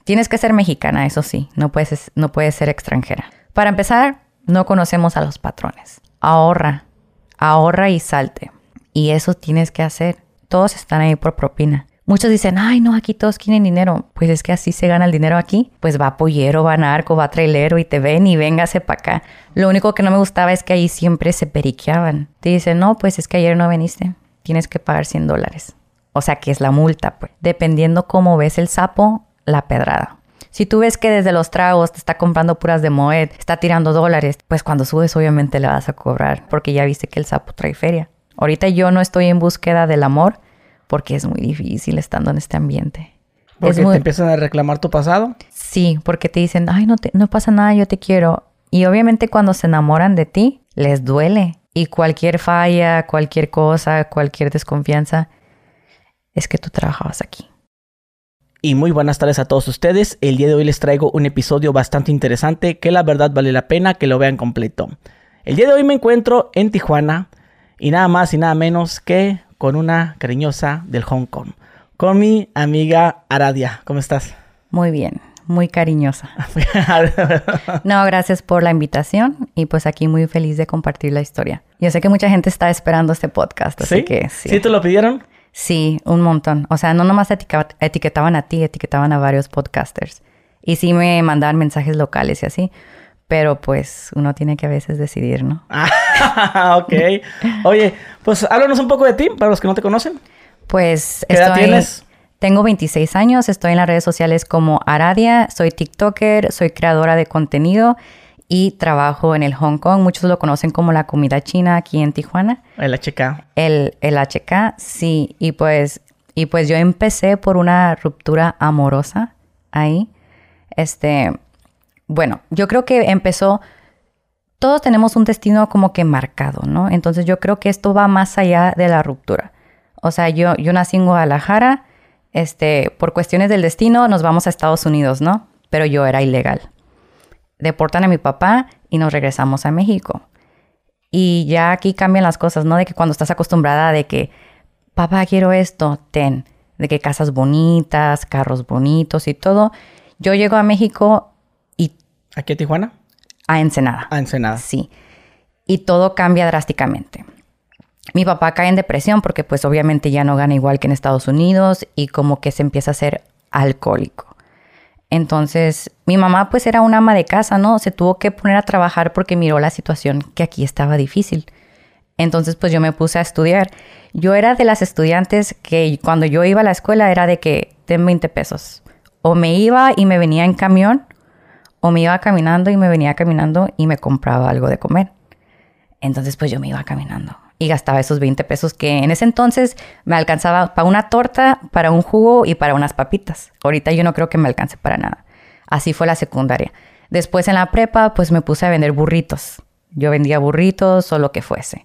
Tienes que ser mexicana, eso sí, no puedes ser extranjera. Para empezar, no conocemos a los patrones. Ahorra y salte. Y eso tienes que hacer. Todos están ahí por propina. Muchos dicen, ay, no, aquí todos quieren dinero. Pues es que así se gana el dinero aquí. Pues va pollero, va narco, va trailero y te ven y véngase para acá. Lo único que no me gustaba es que ahí siempre se periqueaban. Te dicen, no, pues es que ayer no viniste. Tienes que pagar $100. O sea, que es la multa, pues. Dependiendo cómo ves el sapo, la pedrada. Si tú ves que desde los tragos te está comprando puras de Moet, está tirando $, pues cuando subes obviamente le vas a cobrar. Porque ya viste que el sapo trae feria. Ahorita yo no estoy en búsqueda del amor. Porque es muy difícil estando en este ambiente. ¿Porque te empiezan a reclamar tu pasado? Sí, porque te dicen, ay, no pasa nada, yo te quiero. Y obviamente cuando se enamoran de ti, les duele. Y cualquier falla, cualquier cosa, cualquier desconfianza, es que tú trabajabas aquí. Y muy buenas tardes a todos ustedes. El día de hoy les traigo un episodio bastante interesante que la verdad vale la pena que lo vean completo. El día de hoy me encuentro en Tijuana y nada más y nada menos que con una cariñosa del Hong Kong, con mi amiga Aradia. ¿Cómo estás? Muy bien, muy cariñosa. No, gracias por la invitación y pues aquí muy feliz de compartir la historia. Yo sé que mucha gente está esperando este podcast, así que sí. ¿Sí te lo pidieron? Sí, un montón. O sea, no nomás etiquetaban a ti, etiquetaban a varios podcasters. Y sí me mandaban mensajes locales y así. Pero pues uno tiene que a veces decidir, ¿no? Ok. Oye, pues háblanos un poco de ti, para los que no te conocen. Pues ¿Qué edad tienes? Tengo 26 años, estoy en las redes sociales como Aradia, soy TikToker, soy creadora de contenido y trabajo en el Hong Kong. Muchos lo conocen como la comida china aquí en Tijuana. El HK. El HK, sí. Y pues yo empecé por una ruptura amorosa ahí. Bueno, yo creo que empezó... Todos tenemos un destino como que marcado, ¿no? Entonces yo creo que esto va más allá de la ruptura. O sea, yo nací en Guadalajara. Por cuestiones del destino nos vamos a Estados Unidos, ¿no? Pero yo era ilegal. Deportan a mi papá y nos regresamos a México. Y ya aquí cambian las cosas, ¿no? De que cuando estás acostumbrada de que, papá, quiero esto, ten. De que casas bonitas, carros bonitos y todo. Yo llego a México y... ¿Aquí a Tijuana? A Ensenada. A Ensenada. Sí. Y todo cambia drásticamente. Mi papá cae en depresión porque pues obviamente ya no gana igual que en Estados Unidos y como que se empieza a ser alcohólico. Entonces, mi mamá pues era una ama de casa, ¿no? Se tuvo que poner a trabajar porque miró la situación que aquí estaba difícil. Entonces, pues yo me puse a estudiar. Yo era de las estudiantes que cuando yo iba a la escuela era de que ten 20 pesos. O me iba y me venía en camión, o me iba caminando y me venía caminando y me compraba algo de comer. Entonces, pues yo me iba caminando y gastaba esos 20 pesos que en ese entonces me alcanzaba para una torta, para un jugo y para unas papitas. Ahorita yo no creo que me alcance para nada. Así fue la secundaria. Después en la prepa, pues me puse a vender burritos. Yo vendía burritos o lo que fuese.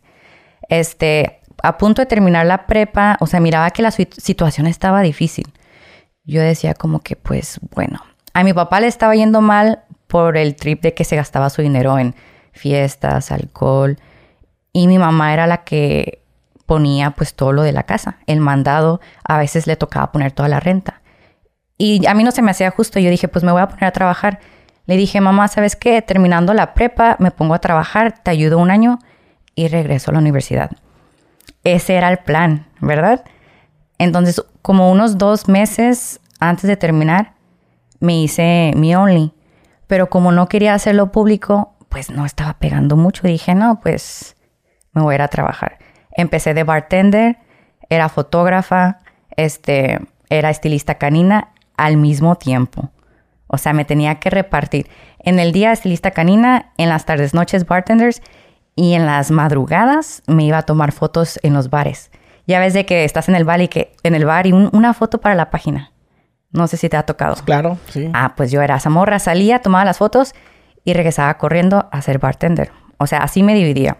A punto de terminar la prepa, o sea, miraba que la situación estaba difícil. Yo decía como que, pues, bueno, a mi papá le estaba yendo mal por el trip de que se gastaba su dinero en fiestas, alcohol. Y mi mamá era la que ponía pues todo lo de la casa. El mandado, a veces le tocaba poner toda la renta. Y a mí no se me hacía justo. Yo dije, pues me voy a poner a trabajar. Le dije, mamá, ¿sabes qué? Terminando la prepa, me pongo a trabajar, te ayudo un año y regreso a la universidad. Ese era el plan, ¿verdad? Entonces, como unos 2 meses antes de terminar, me hice mi Only. Pero como no quería hacerlo público, pues no estaba pegando mucho. Dije, no, pues me voy a ir a trabajar. Empecé de bartender, era fotógrafa, era estilista canina al mismo tiempo. O sea, me tenía que repartir. En el día estilista canina, en las tardes, noches bartenders y en las madrugadas me iba a tomar fotos en los bares. Ya ves de que estás en el bar y una foto para la página. No sé si te ha tocado. Claro, sí. Pues yo era esa morra. Salía, tomaba las fotos y regresaba corriendo a ser bartender. O sea, así me dividía.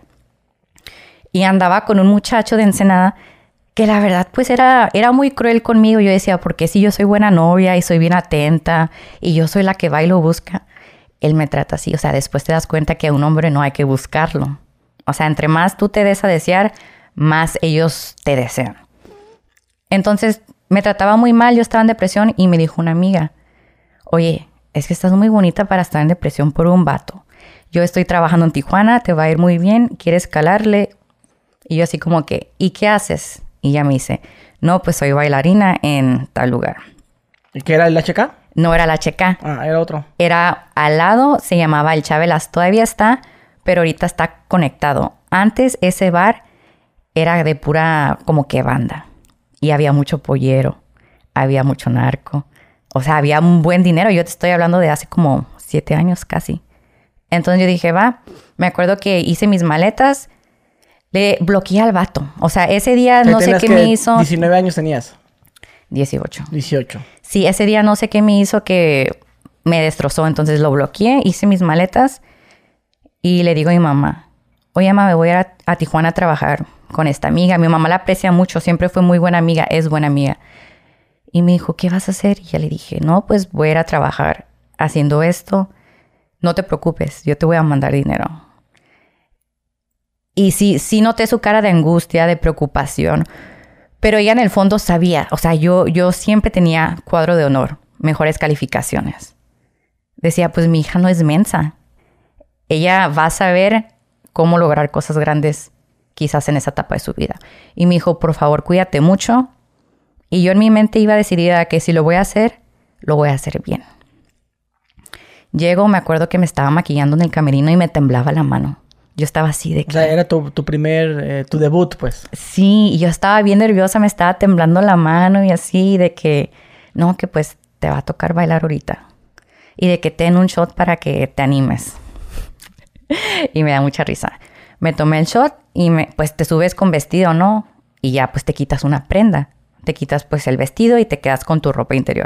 Y andaba con un muchacho de Ensenada que la verdad pues era muy cruel conmigo. Yo decía, ¿por qué si yo soy buena novia y soy bien atenta y yo soy la que va y lo busca? Él me trata así. O sea, después te das cuenta que a un hombre no hay que buscarlo. O sea, entre más tú te des a desear, más ellos te desean. Entonces, me trataba muy mal. Yo estaba en depresión y me dijo una amiga, oye, es que estás muy bonita para estar en depresión por un vato. Yo estoy trabajando en Tijuana, te va a ir muy bien, ¿quieres calarle? Y yo así como que, ¿y qué haces? Y ella me dice, no, pues soy bailarina en tal lugar. ¿Y qué era el HK? No era el HK. Ah, era otro. Era al lado, se llamaba El Chabelas. Todavía está, pero ahorita está conectado. Antes ese bar era de pura como que banda. Y había mucho pollero, había mucho narco. O sea, había un buen dinero. Yo te estoy hablando de hace como 7 años casi. Entonces yo dije, va. Me acuerdo que hice mis maletas. Le bloqueé al vato. O sea, ese día no sé qué me hizo. 19 años tenías. 18. 18. Sí, ese día no sé qué me hizo que me destrozó. Entonces lo bloqueé, hice mis maletas y le digo a mi mamá, oye, mamá, me voy a Tijuana a trabajar con esta amiga. Mi mamá la aprecia mucho, siempre fue muy buena amiga, es buena amiga. Y me dijo, ¿qué vas a hacer? Y ya le dije, no, pues voy a ir a trabajar haciendo esto. No te preocupes, yo te voy a mandar dinero. Y sí noté su cara de angustia, de preocupación. Pero ella en el fondo sabía. O sea, yo siempre tenía cuadro de honor, mejores calificaciones. Decía, pues mi hija no es mensa. Ella va a saber cómo lograr cosas grandes quizás en esa etapa de su vida. Y me dijo, por favor, cuídate mucho. Y yo en mi mente iba decidida que si lo voy a hacer bien. Llego, me acuerdo que me estaba maquillando en el camerino y me temblaba la mano. Yo estaba así de que... O sea, era tu primer... tu debut, pues. Sí, y yo estaba bien nerviosa, me estaba temblando la mano y así de que... No, que pues te va a tocar bailar ahorita. Y de que ten un shot para que te animes. Y me da mucha risa. Me tomé el shot y pues te subes con vestido, ¿no? Y ya pues te quitas una prenda. Te quitas pues el vestido y te quedas con tu ropa interior.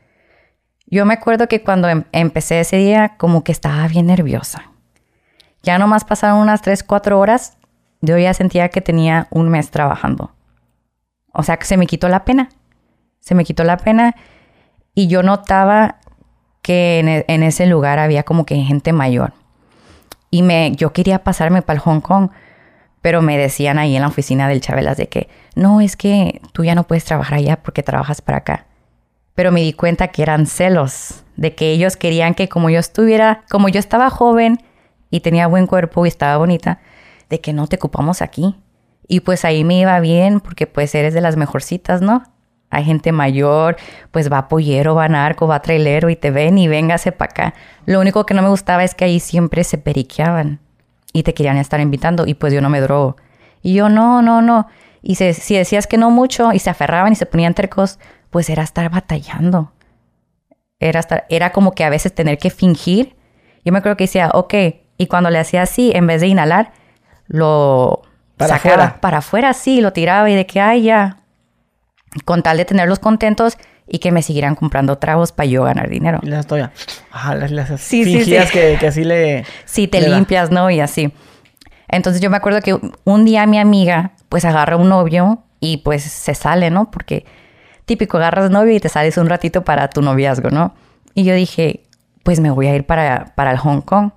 Yo me acuerdo que cuando empecé ese día como que estaba bien nerviosa. Ya nomás pasaron unas 3-4 horas, yo ya sentía que tenía un mes trabajando. O sea, que se me quitó la pena. Se me quitó la pena y yo notaba que en ese lugar había como que gente mayor. Y yo quería pasarme para el Hong Kong, pero me decían ahí en la oficina del Chabelas de que no, es que tú ya no puedes trabajar allá porque trabajas para acá. Pero me di cuenta que eran celos, de que ellos querían que como yo estaba joven y tenía buen cuerpo y estaba bonita, de que no te ocupamos aquí. Y pues ahí me iba bien porque pues eres de las mejorcitas, ¿no? Hay gente mayor, pues va pollero, va narco, va trailero y te ven y véngase para acá. Lo único que no me gustaba es que ahí siempre se periqueaban y te querían estar invitando y pues yo no me drogo. Y yo no. Y si decías que no mucho y se aferraban y se ponían tercos, pues era estar batallando. Era como que a veces tener que fingir. Yo me acuerdo que decía, ok. Y cuando le hacía así, en vez de inhalar, lo para sacaba afuera. Para afuera, sí, lo tiraba y de que, ay, ya. Con tal de tenerlos contentos y que me siguieran comprando tragos para yo ganar dinero. Y las toallas. Sí, fingías sí. Que así le... Sí, te limpias, ¿no? Y así. Entonces yo me acuerdo que un día mi amiga pues agarra un novio y pues se sale, ¿no? Porque típico, agarras novio y te sales un ratito para tu noviazgo, ¿no? Y yo dije, pues me voy a ir para el Hong Kong.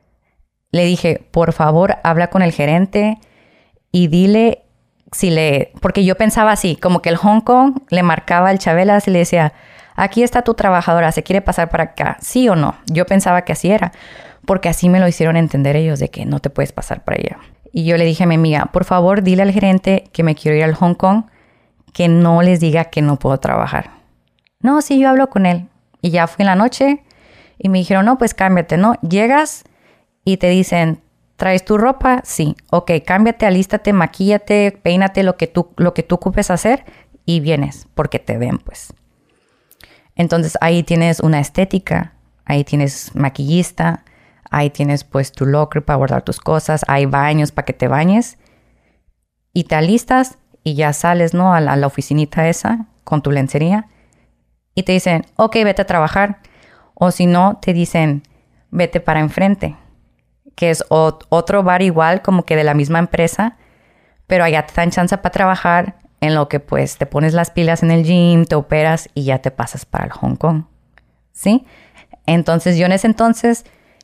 Le dije, por favor, habla con el gerente y dile porque yo pensaba así, como que el Hong Kong le marcaba al Chabelas y le decía, aquí está tu trabajadora, ¿se quiere pasar para acá? ¿Sí o no? Yo pensaba que así era, porque así me lo hicieron entender ellos de que no te puedes pasar para allá. Y yo le dije a mi amiga, por favor, dile al gerente que me quiero ir al Hong Kong, que no les diga que no puedo trabajar. No, sí, yo hablo con él. Y ya fui en la noche y me dijeron, no, pues cámbiate, ¿no? Llegas y te dicen, ¿traes tu ropa? Sí. Ok, cámbiate, alístate, maquíllate, peínate, lo que tú ocupes hacer y vienes, porque te ven, pues. Entonces, ahí tienes una estética, ahí tienes maquillista, ahí tienes, pues, tu locker para guardar tus cosas, hay baños para que te bañes y te alistas y ya sales, ¿no? A la oficinita esa con tu lencería y te dicen, ok, vete a trabajar. O si no, te dicen, vete para enfrente, que es otro bar igual, como que de la misma empresa, pero allá te dan chance para trabajar en lo que pues te pones las pilas en el gym, te operas y ya te pasas para el Hong Kong, ¿sí? Entonces yo en ese entonces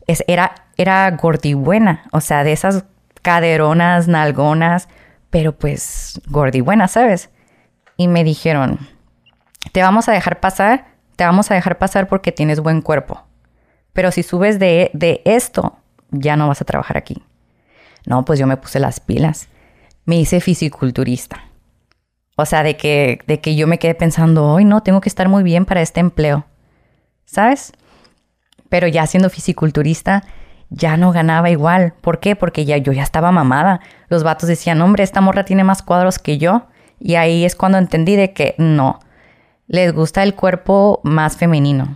era gordibuena, o sea, de esas caderonas, nalgonas, pero pues gordibuena, ¿sabes? Y me dijeron, te vamos a dejar pasar te vamos a dejar pasar porque tienes buen cuerpo. Pero si subes de esto, ya no vas a trabajar aquí. No, pues yo me puse las pilas. Me hice fisiculturista. O sea, de que yo me quedé pensando, hoy no, tengo que estar muy bien para este empleo. ¿Sabes? Pero ya siendo fisiculturista, ya no ganaba igual. ¿Por qué? Porque yo ya estaba mamada. Los vatos decían, hombre, esta morra tiene más cuadros que yo. Y ahí es cuando entendí de que no. Les gusta el cuerpo más femenino.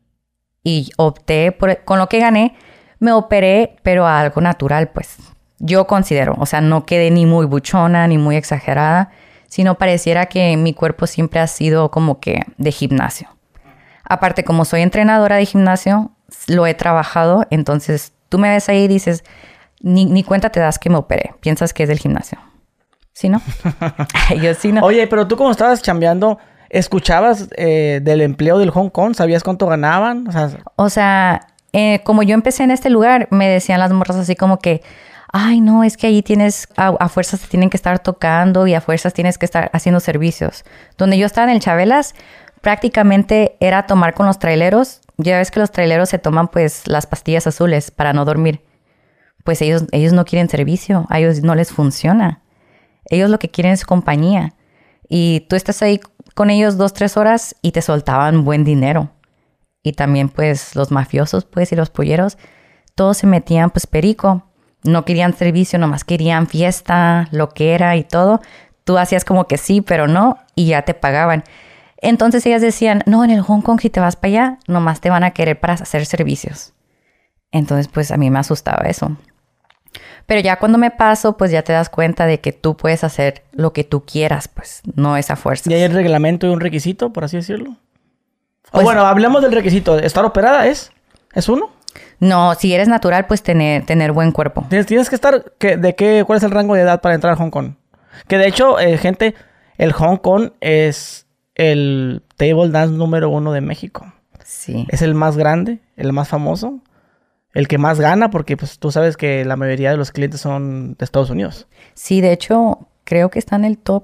Y opté con lo que gané, me operé, pero a algo natural, pues. Yo considero, o sea, no quedé ni muy buchona, ni muy exagerada, sino pareciera que mi cuerpo siempre ha sido como que de gimnasio. Aparte, como soy entrenadora de gimnasio, lo he trabajado, entonces tú me ves ahí y dices, ni cuenta te das que me operé, piensas que es del gimnasio. ¿Sí, no? Yo sí, no. Oye, pero tú como estabas chambeando, ¿escuchabas del empleo del Hong Kong? ¿Sabías cuánto ganaban? O sea, como yo empecé en este lugar, me decían las morras así como que, ay, no, es que ahí tienes, a fuerzas te tienen que estar tocando y a fuerzas tienes que estar haciendo servicios. Donde yo estaba en el Chabelas, prácticamente era tomar con los traileros. Ya ves que los traileros se toman pues las pastillas azules para no dormir. Pues ellos no quieren servicio, a ellos no les funciona. Ellos lo que quieren es compañía. Y tú estás ahí con ellos 2-3 horas y te soltaban buen dinero. Y también pues los mafiosos pues y los polleros, todos se metían pues perico. No querían servicio, nomás querían fiesta, lo que era y todo. Tú hacías como que sí, pero no, y ya te pagaban. Entonces ellas decían, no, en el Hong Kong si te vas para allá, nomás te van a querer para hacer servicios. Entonces pues a mí me asustaba eso. Pero ya cuando me paso, pues ya te das cuenta de que tú puedes hacer lo que tú quieras, pues no es a fuerza. ¿Y hay un reglamento y un requisito, por así decirlo? Pues, bueno, hablemos del requisito. ¿Estar operada es uno? No, si eres natural, pues tener buen cuerpo. Tienes que estar... ¿Cuál es el rango de edad para entrar a Hong Kong? Que de hecho, gente, el Hong Kong es el table dance número 1 de México. Sí. Es el más grande, el más famoso, el que más gana, porque pues tú sabes que la mayoría de los clientes son de Estados Unidos. Sí, de hecho, creo que está en el top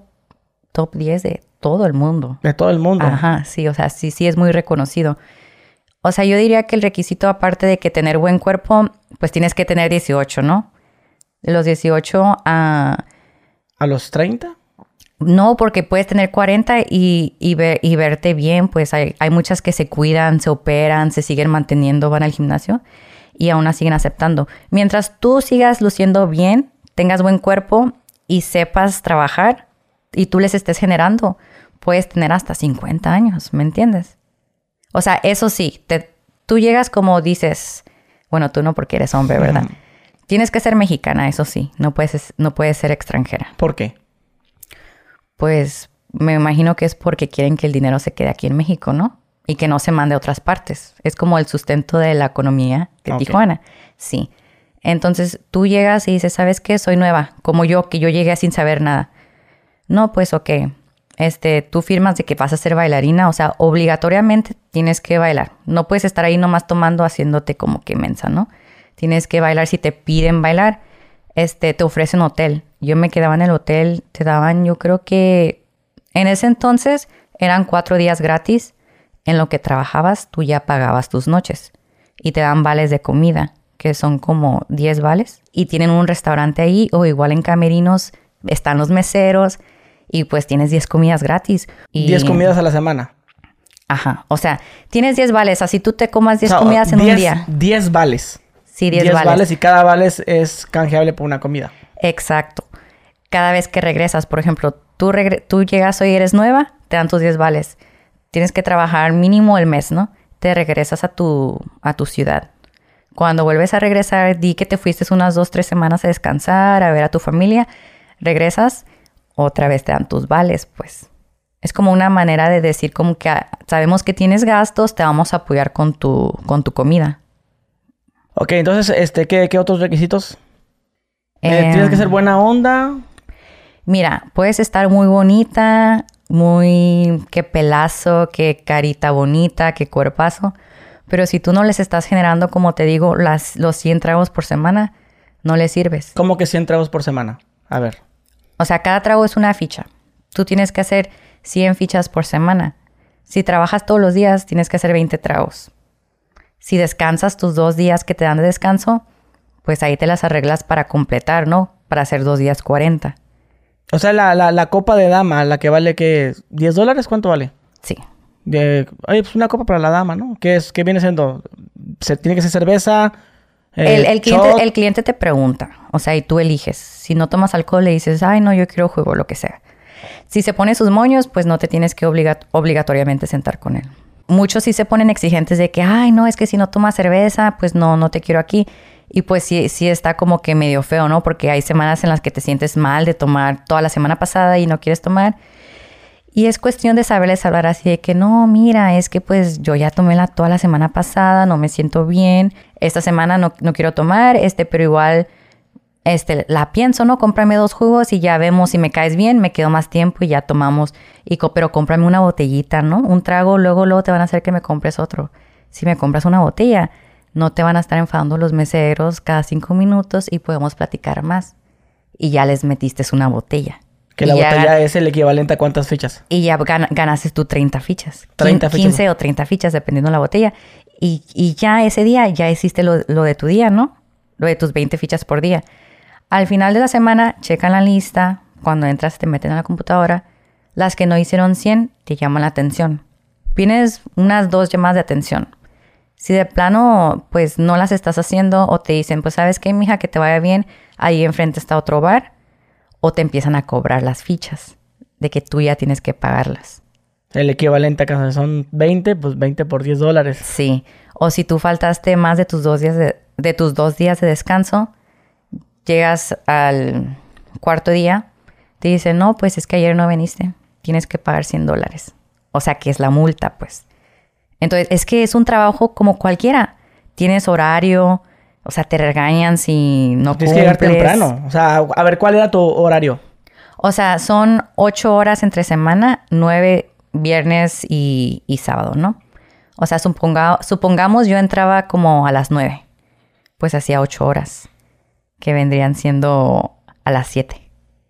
10 de todo el mundo. De todo el mundo. Ajá, sí, o sea, sí es muy reconocido. O sea, yo diría que el requisito, aparte de que tener buen cuerpo, pues tienes que tener 18, ¿no? De los 18 a... ¿A los 30? No, porque puedes tener 40 y verte bien. Pues hay muchas que se cuidan, se operan, se siguen manteniendo, van al gimnasio y aún así siguen aceptando. Mientras tú sigas luciendo bien, tengas buen cuerpo y sepas trabajar y tú les estés generando, puedes tener hasta 50 años, ¿me entiendes? O sea, eso sí, tú llegas como dices, bueno, tú no porque eres hombre, ¿verdad? Tienes que ser mexicana, eso sí, no puedes ser extranjera. ¿Por qué? Pues me imagino que es porque quieren que el dinero se quede aquí en México, ¿no? Y que no se mande a otras partes. Es como el sustento de la economía de Tijuana. Sí. Entonces tú llegas y dices, ¿sabes qué? Soy nueva, como yo, que yo llegué sin saber nada. No, pues ok. Tú firmas de que vas a ser bailarina, o sea, obligatoriamente tienes que bailar. No puedes estar ahí nomás tomando, haciéndote como que mensa, ¿no? Tienes que bailar si te piden bailar. Te ofrecen hotel. Yo me quedaba en el hotel, te daban, yo creo que en ese entonces eran 4 días gratis. En lo que trabajabas, tú ya pagabas tus noches. Y te dan vales de comida, que son como 10 vales. Y tienen un restaurante ahí, o igual en camerinos, están los meseros. Y pues tienes 10 comidas gratis. Y... 10 comidas a la semana. Ajá. O sea, tienes 10 vales. Así tú te comas 10 comidas en un día. 10 vales. Sí, 10 vales. Y cada vale es canjeable por una comida. Exacto. Cada vez que regresas, por ejemplo, tú llegas hoy, eres nueva, te dan tus 10 vales. Tienes que trabajar mínimo el mes, ¿no? Te regresas a tu ciudad. Cuando vuelves a regresar, di que te fuiste unas 2-3 semanas a descansar, a ver a tu familia. Regresas, otra vez te dan tus vales, pues. Es como una manera de decir como que sabemos que tienes gastos, te vamos a apoyar con tu comida. Ok, entonces, ¿qué otros requisitos? ¿Tienes que ser buena onda? Mira, puedes estar muy bonita, qué pelazo, qué carita bonita, qué cuerpazo. Pero si tú no les estás generando, como te digo, los 100 tragos por semana, no les sirves. ¿Cómo que 100 tragos por semana? A ver. O sea, cada trago es una ficha. Tú tienes que hacer 100 fichas por semana. Si trabajas todos los días, tienes que hacer 20 tragos. Si descansas tus 2 días que te dan de descanso, pues ahí te las arreglas para completar, ¿no? Para hacer 2 días 40. O sea, la copa de dama, la que vale, ¿qué? ¿$10? ¿Cuánto vale? Sí. Oye, pues una copa para la dama, ¿no? ¿Qué viene siendo? ¿Tiene que ser cerveza? El cliente te pregunta, o sea, y tú eliges. Si no tomas alcohol, le dices, ay, no, yo quiero jugo, lo que sea. Si se pone sus moños, pues no te tienes que obligatoriamente sentar con él. Muchos sí se ponen exigentes de que, ay, no, es que si no tomas cerveza, pues no te quiero aquí. Y pues sí está como que medio feo, ¿no? Porque hay semanas en las que te sientes mal de tomar toda la semana pasada y no quieres tomar. Y es cuestión de saberles hablar así de que no, mira, es que pues yo ya tomé toda la semana pasada, no me siento bien, esta semana no quiero tomar, pero igual la pienso, ¿no? Cómprame 2 jugos y ya vemos si me caes bien, me quedo más tiempo y ya tomamos. Pero cómprame una botellita, ¿no? Un trago, luego te van a hacer que me compres otro. Si me compras una botella, no te van a estar enfadando los meseros cada 5 minutos y podemos platicar más. Y ya les metiste una botella. Que la botella es el equivalente a ¿cuántas fichas? Y ya ganaste tú 30 fichas. 30 fichas. 15 o 30 fichas, dependiendo de la botella. Y ya ese día ya hiciste lo de tu día, ¿no? Lo de tus 20 fichas por día. Al final de la semana, checan la lista. Cuando entras, te meten a la computadora. Las que no hicieron 100, te llaman la atención. Tienes unas 2 llamadas de atención. Si de plano, pues, no las estás haciendo o te dicen, pues, ¿sabes qué, mija? Que te vaya bien. Ahí enfrente está otro bar. O te empiezan a cobrar las fichas de que tú ya tienes que pagarlas. El equivalente acá son 20, pues 20 por $10. Sí. O si tú faltaste más de tus 2 días de tus 2 días de descanso, llegas al cuarto día, te dicen, no, pues es que ayer no viniste, tienes que pagar $100. O sea, que es la multa, pues. Entonces, es que es un trabajo como cualquiera. Tienes horario, o sea, te regañan si no cumples. Tienes que llegar temprano. O sea, a ver, ¿cuál era tu horario? O sea, son 8 horas entre semana, 9 viernes y sábado, ¿no? O sea, supongamos yo entraba como a las 9. Pues hacía 8 horas, que vendrían siendo a las 7.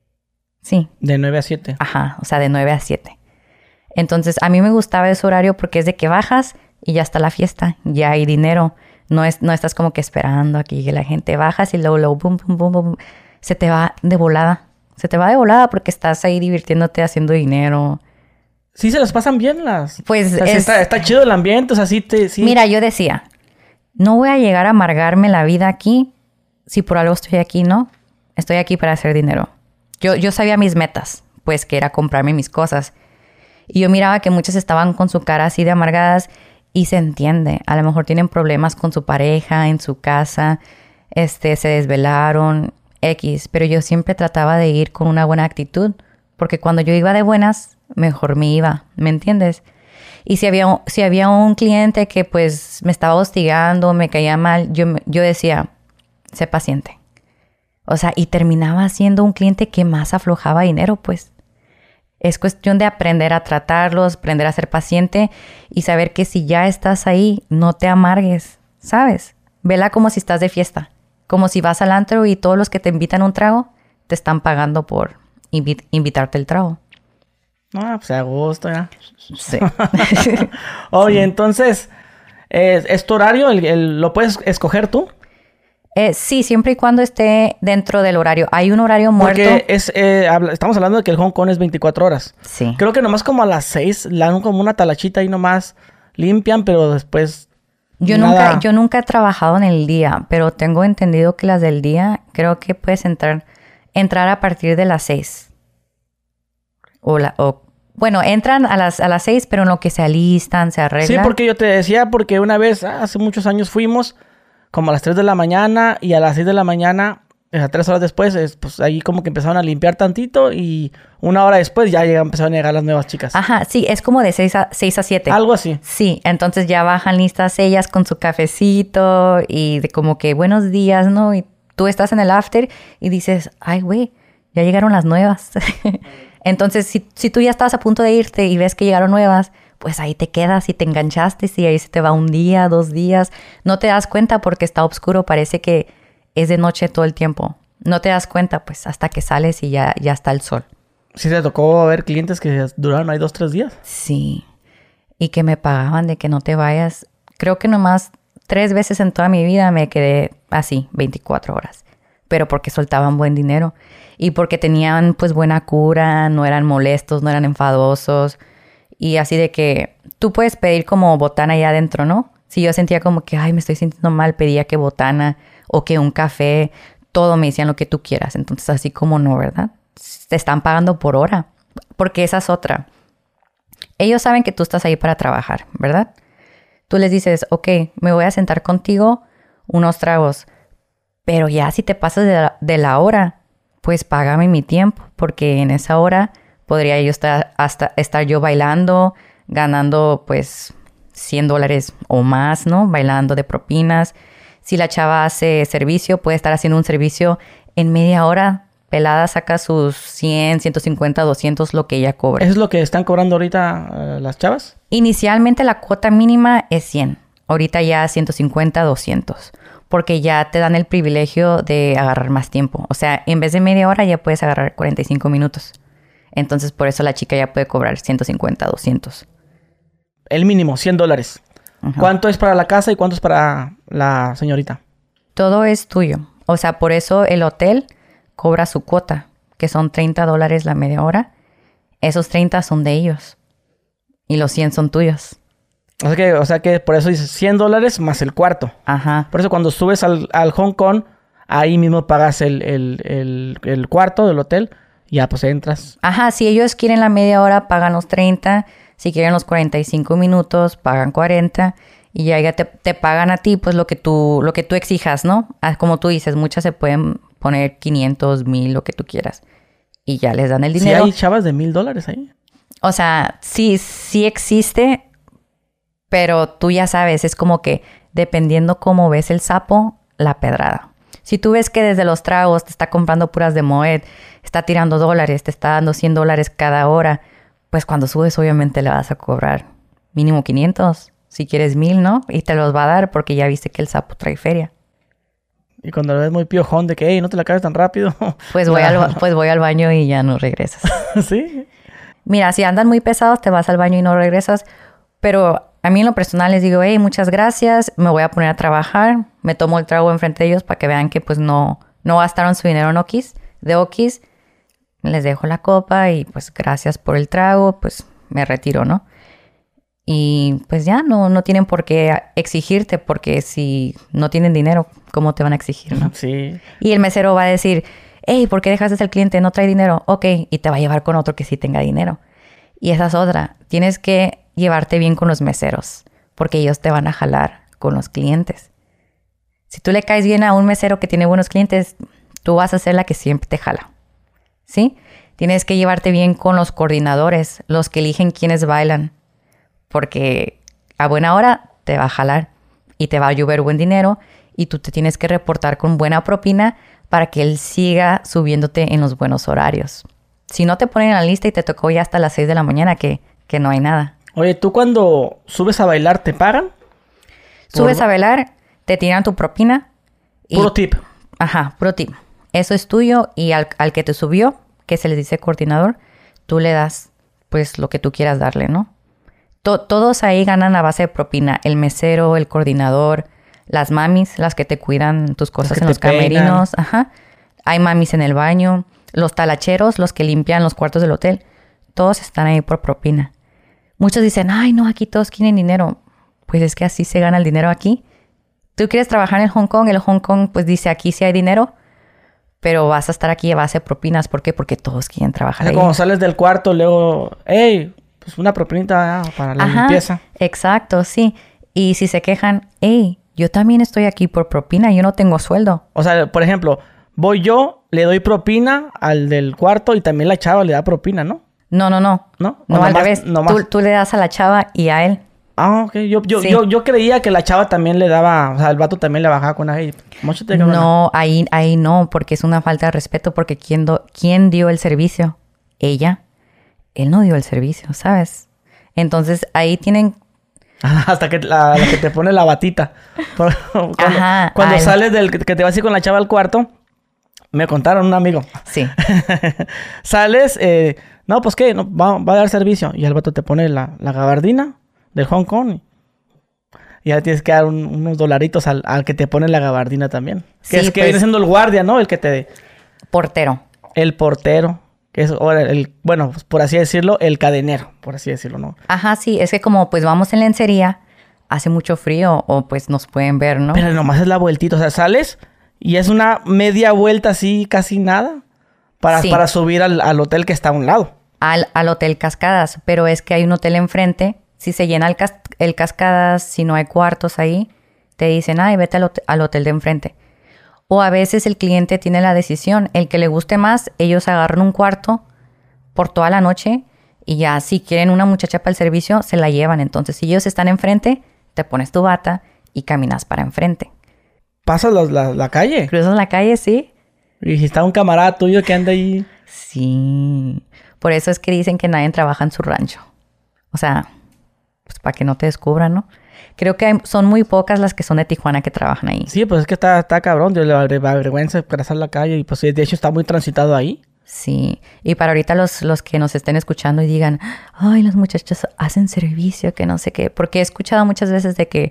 Sí. De 9 a 7. Ajá, o sea, de 9 a 7. Entonces, a mí me gustaba ese horario porque es de que bajas y ya está la fiesta, ya hay dinero. No estás como que esperando aquí que la gente bajas y luego bum, bum, bum, bum. Se te va de volada. Se te va de volada porque estás ahí divirtiéndote haciendo dinero. Sí, se las pasan bien las... Pues o sea, está chido el ambiente, o sea, sí. Mira, yo decía, no voy a llegar a amargarme la vida aquí si por algo estoy aquí, ¿no? Estoy aquí para hacer dinero. Yo sabía mis metas, pues que era comprarme mis cosas. Y yo miraba que muchas estaban con su cara así de amargadas y se entiende. A lo mejor tienen problemas con su pareja, en su casa, se desvelaron, X. Pero yo siempre trataba de ir con una buena actitud, porque cuando yo iba de buenas, mejor me iba, ¿me entiendes? Y si había un cliente que pues me estaba hostigando, me caía mal, yo decía, sé paciente. O sea, y terminaba siendo un cliente que más aflojaba dinero, pues. Es cuestión de aprender a tratarlos, aprender a ser paciente y saber que si ya estás ahí, no te amargues, ¿sabes? Vela como si estás de fiesta, como si vas al antro y todos los que te invitan un trago te están pagando por invitarte el trago. Ah, pues a gusto ya. Sí. Oye, entonces, ¿es tu horario? ¿Lo puedes escoger tú? Sí, siempre y cuando esté dentro del horario. Hay un horario muerto. Porque estamos hablando de que el Hong Kong es 24 horas. Sí. Creo que nomás como a las 6 le dan como una talachita y nomás limpian, pero después Yo nunca he trabajado en el día, pero tengo entendido que las del día creo que puedes entrar a partir de las 6. Bueno, entran a las 6, pero en lo que se alistan, se arreglan. Sí, porque yo te decía, porque una vez, hace muchos años fuimos como a las 3 de la mañana y a las 6 de la mañana, o sea, 3 horas después, pues ahí como que empezaron a limpiar tantito y una hora después ya empezaron a llegar las nuevas chicas. Ajá, sí, es como de 6 a 7. Algo así. Sí, entonces ya bajan listas ellas con su cafecito y de como que buenos días, ¿no? Y tú estás en el after y dices, ay, güey, ya llegaron las nuevas. Entonces, si tú ya estabas a punto de irte y ves que llegaron nuevas, pues ahí te quedas y te enganchaste y ahí se te va 1 día, 2 días. No te das cuenta porque está oscuro, parece que es de noche todo el tiempo. No te das cuenta, pues, hasta que sales y ya está el sol. ¿Sí te tocó ver clientes que duraron ahí 2, 3 días? Sí. y que me pagaban de que no te vayas. Creo que nomás 3 veces en toda mi vida me quedé así, 24 horas. Pero porque soltaban buen dinero y porque tenían pues buena cura, no eran molestos, no eran enfadosos. Y así de que tú puedes pedir como botana allá adentro, ¿no? Si yo sentía como que, ay, me estoy sintiendo mal, pedía que botana o que un café, todo me decían lo que tú quieras. Entonces así como no, ¿verdad? Te están pagando por hora, porque esa es otra. Ellos saben que tú estás ahí para trabajar, ¿verdad? Tú les dices, ok, me voy a sentar contigo unos tragos, pero ya si te pasas de la hora, pues págame mi tiempo, porque en esa hora podría yo estar yo bailando, ganando pues $100 o más, ¿no? Bailando de propinas. Si la chava hace servicio, puede estar haciendo un servicio en media hora. Pelada saca sus 100, 150, 200, lo que ella cobra. ¿Eso es lo que están cobrando ahorita las chavas? Inicialmente la cuota mínima es 100. Ahorita ya 150, 200. Porque ya te dan el privilegio de agarrar más tiempo. O sea, en vez de media hora ya puedes agarrar 45 minutos. Entonces, por eso la chica ya puede cobrar 150, 200. El mínimo, $100. Ajá. ¿Cuánto es para la casa y cuánto es para la señorita? Todo es tuyo. O sea, por eso el hotel cobra su cuota, que son $30 la media hora. Esos 30 son de ellos. Y los 100 son tuyos. O sea que por eso dices $100 más el cuarto. Ajá. Por eso cuando subes al Hong Kong, ahí mismo pagas el cuarto del hotel. Ya, pues entras. Ajá, si ellos quieren la media hora, pagan los 30. Si quieren los 45 minutos, pagan 40. Y ya te pagan a ti, pues lo que tú exijas, ¿no? Como tú dices, muchas se pueden poner 500, 1000, lo que tú quieras. Y ya les dan el dinero. ¿Sí hay chavas de $1000 ahí? O sea, sí existe, pero tú ya sabes, es como que dependiendo cómo ves el sapo, la pedrada. Si tú ves que desde los tragos te está comprando puras de Moet, está tirando $, te está dando $100 cada hora, pues cuando subes obviamente le vas a cobrar mínimo 500, si quieres 1000, ¿no? Y te los va a dar porque ya viste que el sapo trae feria. Y cuando lo ves muy piojón de que, hey, no te la acabes tan rápido. Pues voy al baño y ya no regresas. ¿Sí? Mira, si andan muy pesados, te vas al baño y no regresas. Pero a mí en lo personal les digo, hey, muchas gracias, me voy a poner a trabajar. Me tomo el trago enfrente de ellos para que vean que pues no gastaron su dinero de okis. Les dejo la copa y pues gracias por el trago, pues me retiro, ¿no? Y pues ya no tienen por qué exigirte, porque si no tienen dinero, ¿cómo te van a exigir, no? Sí. Y el mesero va a decir, hey, ¿por qué dejaste al cliente? ¿No trae dinero? Ok, y te va a llevar con otro que sí tenga dinero. Y esa es otra. Tienes que llevarte bien con los meseros, porque ellos te van a jalar con los clientes. Si tú le caes bien a un mesero que tiene buenos clientes, tú vas a ser la que siempre te jala, ¿sí? Tienes que llevarte bien con los coordinadores, los que eligen quiénes bailan, porque a buena hora te va a jalar y te va a llover buen dinero y tú te tienes que reportar con buena propina para que él siga subiéndote en los buenos horarios. Si no te ponen en la lista y te tocó ya hasta las 6 de la mañana que no hay nada. Oye, ¿tú cuando subes a bailar te pagan? Subes a bailar, te tiran tu propina. Puro tip. Ajá, puro tip. Eso es tuyo y al que te subió, que se les dice coordinador, tú le das pues lo que tú quieras darle, ¿no? Todos ahí ganan a base de propina. El mesero, el coordinador, las mamis, las que te cuidan tus cosas en los camerinos. Ajá. Hay mamis en el baño. Los talacheros, los que limpian los cuartos del hotel. Todos están ahí por propina. Muchos dicen, ay, no, aquí todos quieren dinero. Pues es que así se gana el dinero aquí. Tú quieres trabajar en Hong Kong. El Hong Kong pues dice, aquí sí hay dinero. Pero vas a estar aquí a base de propinas. ¿Por qué? Porque todos quieren trabajar ahí. Como sales del cuarto, luego, hey, pues una propinita para la limpieza. Exacto, sí. Y si se quejan, hey, yo también estoy aquí por propina, yo no tengo sueldo. O sea, por ejemplo, voy yo, le doy propina al del cuarto y también la chava le da propina, ¿no? No. ¿No? No, al revés. Tú le das a la chava y a él. Ah, ok. Yo creía que la chava también le daba, o sea, el vato también le bajaba con ahí. No, ahí no, porque es una falta de respeto, porque ¿quién dio el servicio? Ella. Él no dio el servicio, ¿sabes? Entonces, ahí tienen... Hasta que la que te pone la batita. Cuando sales que te vas a ir con la chava al cuarto, me contaron un amigo. Sí. Sales, no, pues, ¿qué? No, va a dar servicio. Y el vato te pone la gabardina, del Hong Kong. Y ya tienes que dar unos dolaritos al que te pone la gabardina también. Que Sí, es que pues, viene siendo el guardia, ¿no? El que te... portero. El portero. Que es, o bueno, pues, por así decirlo, el cadenero. Por así decirlo, ¿no? Ajá, sí, es que como pues vamos en lencería, hace mucho frío o pues nos pueden ver, ¿no? Pero nomás es la vueltita. O sea, sales y es una media vuelta así, casi nada. Sí. Para subir al hotel que está a un lado. Al Hotel Cascadas, pero es que hay un hotel enfrente. Si se llena el Cascadas, si no hay cuartos ahí, te dicen, ay, vete al hotel de enfrente. O a veces el cliente tiene la decisión, el que le guste más, ellos agarran un cuarto por toda la noche y ya si quieren una muchacha para el servicio, se la llevan. Entonces, si ellos están enfrente, te pones tu bata y caminas para enfrente. Pasas la calle. Cruzas la calle, sí. Y si está un camarada tuyo que anda ahí... Sí. Por eso es que dicen que nadie trabaja en su rancho. O sea, pues para que no te descubran, ¿no? Creo que son muy pocas las que son de Tijuana que trabajan ahí. Sí, pues es que está cabrón. Le vergüenza cruzar la calle. Y pues de hecho está muy transitado ahí. Sí. Y para ahorita los que nos estén escuchando y digan, ay, los muchachos hacen servicio, que no sé qué. Porque he escuchado muchas veces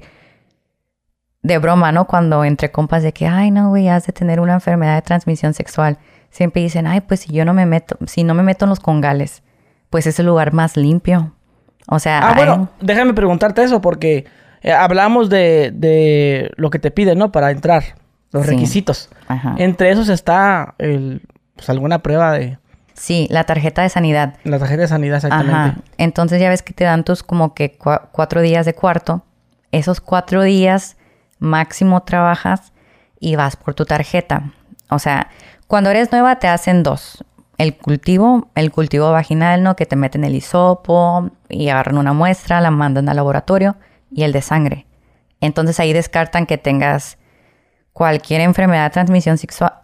de broma, ¿no? Cuando entre compas de que, ay, no, güey, has de tener una enfermedad de transmisión sexual. Siempre dicen, ay, pues si no me meto en los congales, pues es el lugar más limpio. O sea, bueno, déjame preguntarte eso porque hablamos de lo que te piden, ¿no? Para entrar, los requisitos. Ajá. Entre esos está pues alguna prueba de... Sí, la tarjeta de sanidad. La tarjeta de sanidad, exactamente. Ajá. Entonces ya ves que te dan tus como que 4 días de cuarto. Esos 4 días máximo trabajas y vas por tu tarjeta. O sea, cuando eres nueva te hacen 2. El cultivo vaginal, ¿no? Que te meten el hisopo y agarran una muestra, la mandan al laboratorio, y el de sangre. Entonces ahí descartan que tengas cualquier enfermedad de transmisión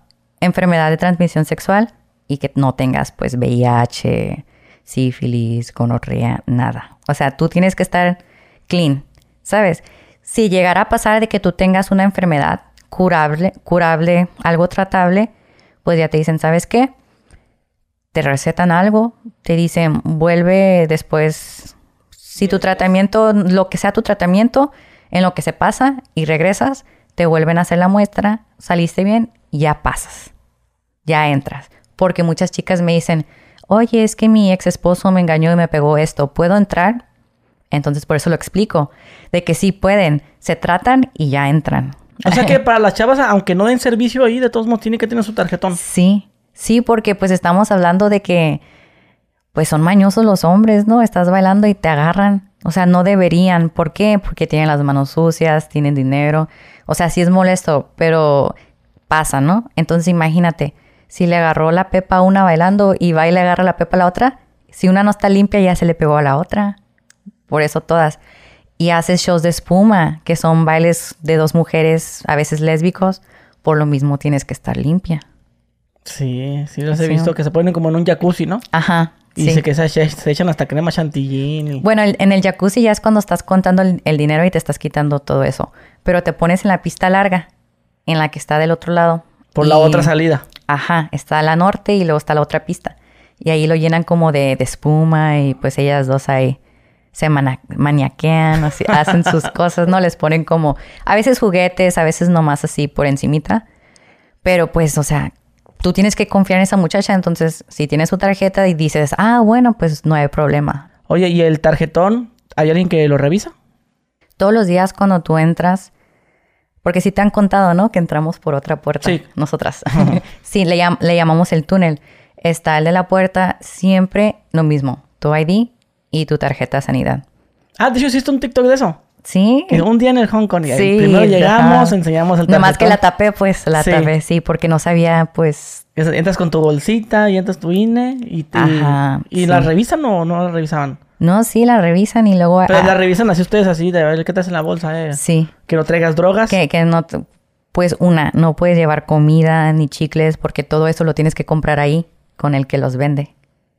sexual y que no tengas pues VIH, sífilis, gonorrea, nada. O sea, tú tienes que estar clean, ¿sabes? Si llegara a pasar de que tú tengas una enfermedad curable, algo tratable, pues ya te dicen, ¿sabes qué? Te recetan algo, te dicen, vuelve después, si tu tratamiento, lo que sea tu tratamiento, en lo que se pasa y regresas, te vuelven a hacer la muestra, saliste bien, ya pasas, ya entras. Porque muchas chicas me dicen, oye, es que mi ex esposo me engañó y me pegó esto, ¿puedo entrar? Entonces por eso lo explico, de que sí pueden, se tratan y ya entran. O sea que para las chavas, aunque no den servicio ahí, de todos modos tienen que tener su tarjetón. Sí, porque pues estamos hablando de que pues son mañosos los hombres, ¿no? Estás bailando y te agarran. O sea, no deberían. ¿Por qué? Porque tienen las manos sucias, tienen dinero. O sea, sí es molesto, pero pasa, ¿no? Entonces imagínate, si le agarró la pepa a una bailando y va y le agarra la pepa a la otra, si una no está limpia ya se le pegó a la otra. Por eso todas. Y haces shows de espuma, que son bailes de 2 mujeres, a veces lésbicos. Por lo mismo tienes que estar limpia. Sí, los he visto que se ponen como en un jacuzzi, ¿no? Ajá. Y dice que se echan hasta crema chantilly. Bueno, en el jacuzzi ya es cuando estás contando el dinero y te estás quitando todo eso. Pero te pones en la pista larga, en la que está del otro lado. Por la otra salida. Ajá, está la norte y luego está la otra pista. Y ahí lo llenan como de espuma y pues ellas dos ahí se maniaquean, así, hacen sus cosas, ¿no? Les ponen como, a veces juguetes, a veces nomás así por encimita. Pero pues, o sea, tú tienes que confiar en esa muchacha. Entonces, si tienes su tarjeta y dices, bueno, pues no hay problema. Oye, ¿y el tarjetón? ¿Hay alguien que lo revisa? Todos los días cuando tú entras, porque sí te han contado, ¿no? Que entramos por otra puerta. Sí. Nosotras. Sí, le llamamos el túnel. Está el de la puerta, siempre lo mismo. Tu ID y tu tarjeta de sanidad. De hecho, hiciste un TikTok de eso. Sí. Que un día en el Hong Kong. Y Sí. Primero llegamos, enseñamos el tarjetón. Nomás que la tapé, pues, tapé, sí, porque no sabía, pues... Entras con tu bolsita y entras tu INE y sí. ¿la revisan o no la revisaban? No, sí, la revisan y luego... Pero la revisan así ustedes, así, de ver qué traes en la bolsa, Sí. Que no traigas drogas. Que no... Pues no puedes llevar comida ni chicles porque todo eso lo tienes que comprar ahí con el que los vende.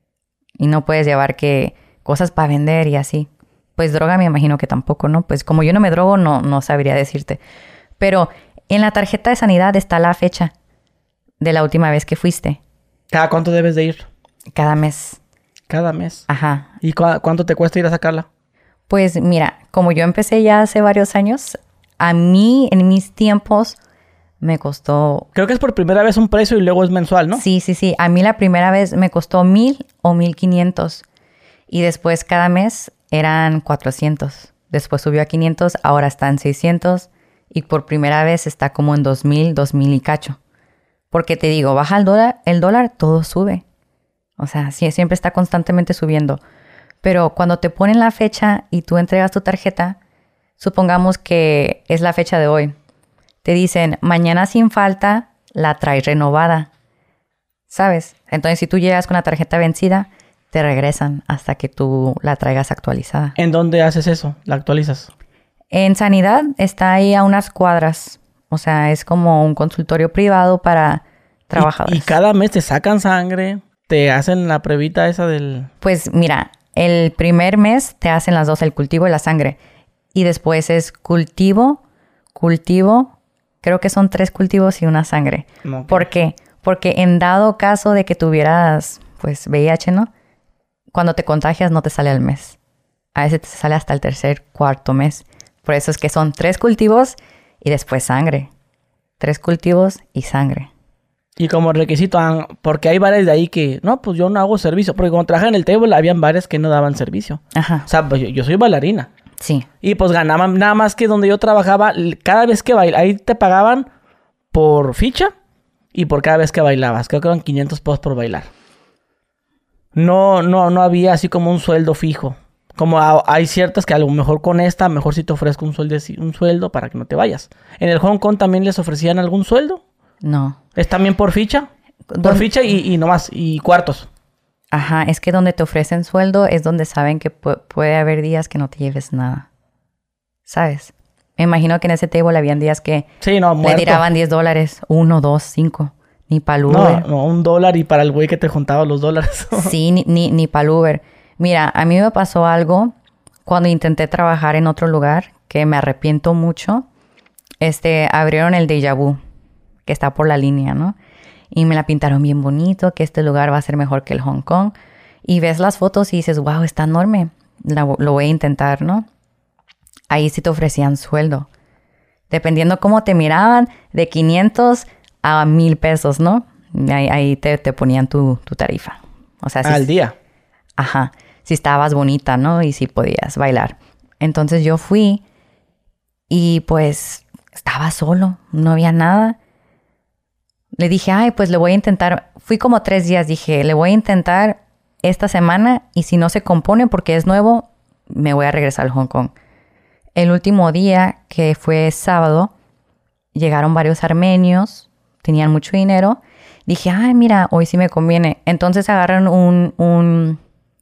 Y no puedes llevar cosas para vender y así. Pues droga me imagino que tampoco, ¿no? Pues como yo no me drogo, no sabría decirte. Pero en la tarjeta de sanidad está la fecha de la última vez que fuiste. ¿Cada cuánto debes de ir? Cada mes. Cada mes. Ajá. ¿Y cuánto te cuesta ir a sacarla? Pues mira, como yo empecé ya hace varios años, a mí en mis tiempos me costó... Creo que es por primera vez un precio y luego es mensual, ¿no? Sí. A mí la primera vez me costó 1,000 o 1,500. Y después cada mes eran 400. Después subió a 500, ahora está en 600. Y por primera vez está como en 2,000, 2,000 y cacho. Porque te digo, baja el dólar, todo sube. O sea, sí, siempre está constantemente subiendo. Pero cuando te ponen la fecha y tú entregas tu tarjeta, supongamos que es la fecha de hoy. Te dicen, mañana sin falta la traes renovada. ¿Sabes? Entonces, si tú llegas con la tarjeta vencida, te regresan hasta que tú la traigas actualizada. ¿En dónde haces eso? ¿La actualizas? En Sanidad está ahí a unas cuadras. O sea, es como un consultorio privado para trabajadores. ¿Y cada mes te sacan sangre? ¿Te hacen la pruebita esa del...? Pues mira, el primer mes te hacen las dos, el cultivo y la sangre. Y después es cultivo. Creo que son 3 cultivos y una sangre. Okay. ¿Por qué? Porque en dado caso de que tuvieras, pues, VIH, ¿no? Cuando te contagias no te sale al mes. A veces te sale hasta el 3er, 4º mes. Por eso es que son 3 cultivos y después sangre. 3 cultivos y sangre. Y como requisito, porque hay bares de ahí que, no, pues yo no hago servicio. Porque cuando trabajaba en el table, habían bares que no daban servicio. Ajá. O sea, pues yo soy bailarina. Sí. Y pues ganaban, nada más que donde yo trabajaba, cada vez que bailaba, ahí te pagaban por ficha y por cada vez que bailabas. Creo que eran 500 pesos por bailar. No había así como un sueldo fijo. Como hay ciertas que a lo mejor con esta, mejor si te ofrezco un sueldo para que no te vayas. ¿En el Hong Kong también les ofrecían algún sueldo? No. ¿Es también por ficha? Por ficha y nomás, y cuartos. Ajá, es que donde te ofrecen sueldo es donde saben que puede haber días que no te lleves nada. ¿Sabes? Me imagino que en ese table habían días que le tiraban $10. 1, 2, 5. Ni para el Uber. No, $1 y para el güey que te juntaba los dólares. Sí, ni para el Uber. Mira, a mí me pasó algo cuando intenté trabajar en otro lugar que me arrepiento mucho. Abrieron el Déjà Vu, que está por la línea, ¿no? Y me la pintaron bien bonito, que este lugar va a ser mejor que el Hong Kong. Y ves las fotos y dices, wow, está enorme. Lo voy a intentar, ¿no? Ahí sí te ofrecían sueldo. Dependiendo cómo te miraban, de 500 a 1,000 pesos, ¿no? Ahí te ponían tu tarifa. O sea, al día. Ajá. Si estabas bonita, ¿no? Y si podías bailar. Entonces yo fui y pues estaba solo. No había nada. Le dije, ay, pues le voy a intentar. Fui como 3 días. Dije, le voy a intentar esta semana y si no se compone porque es nuevo, me voy a regresar al Hong Kong. El último día, que fue sábado, llegaron varios armenios. Tenían mucho dinero. Dije, ay, mira, hoy sí me conviene. Entonces agarran un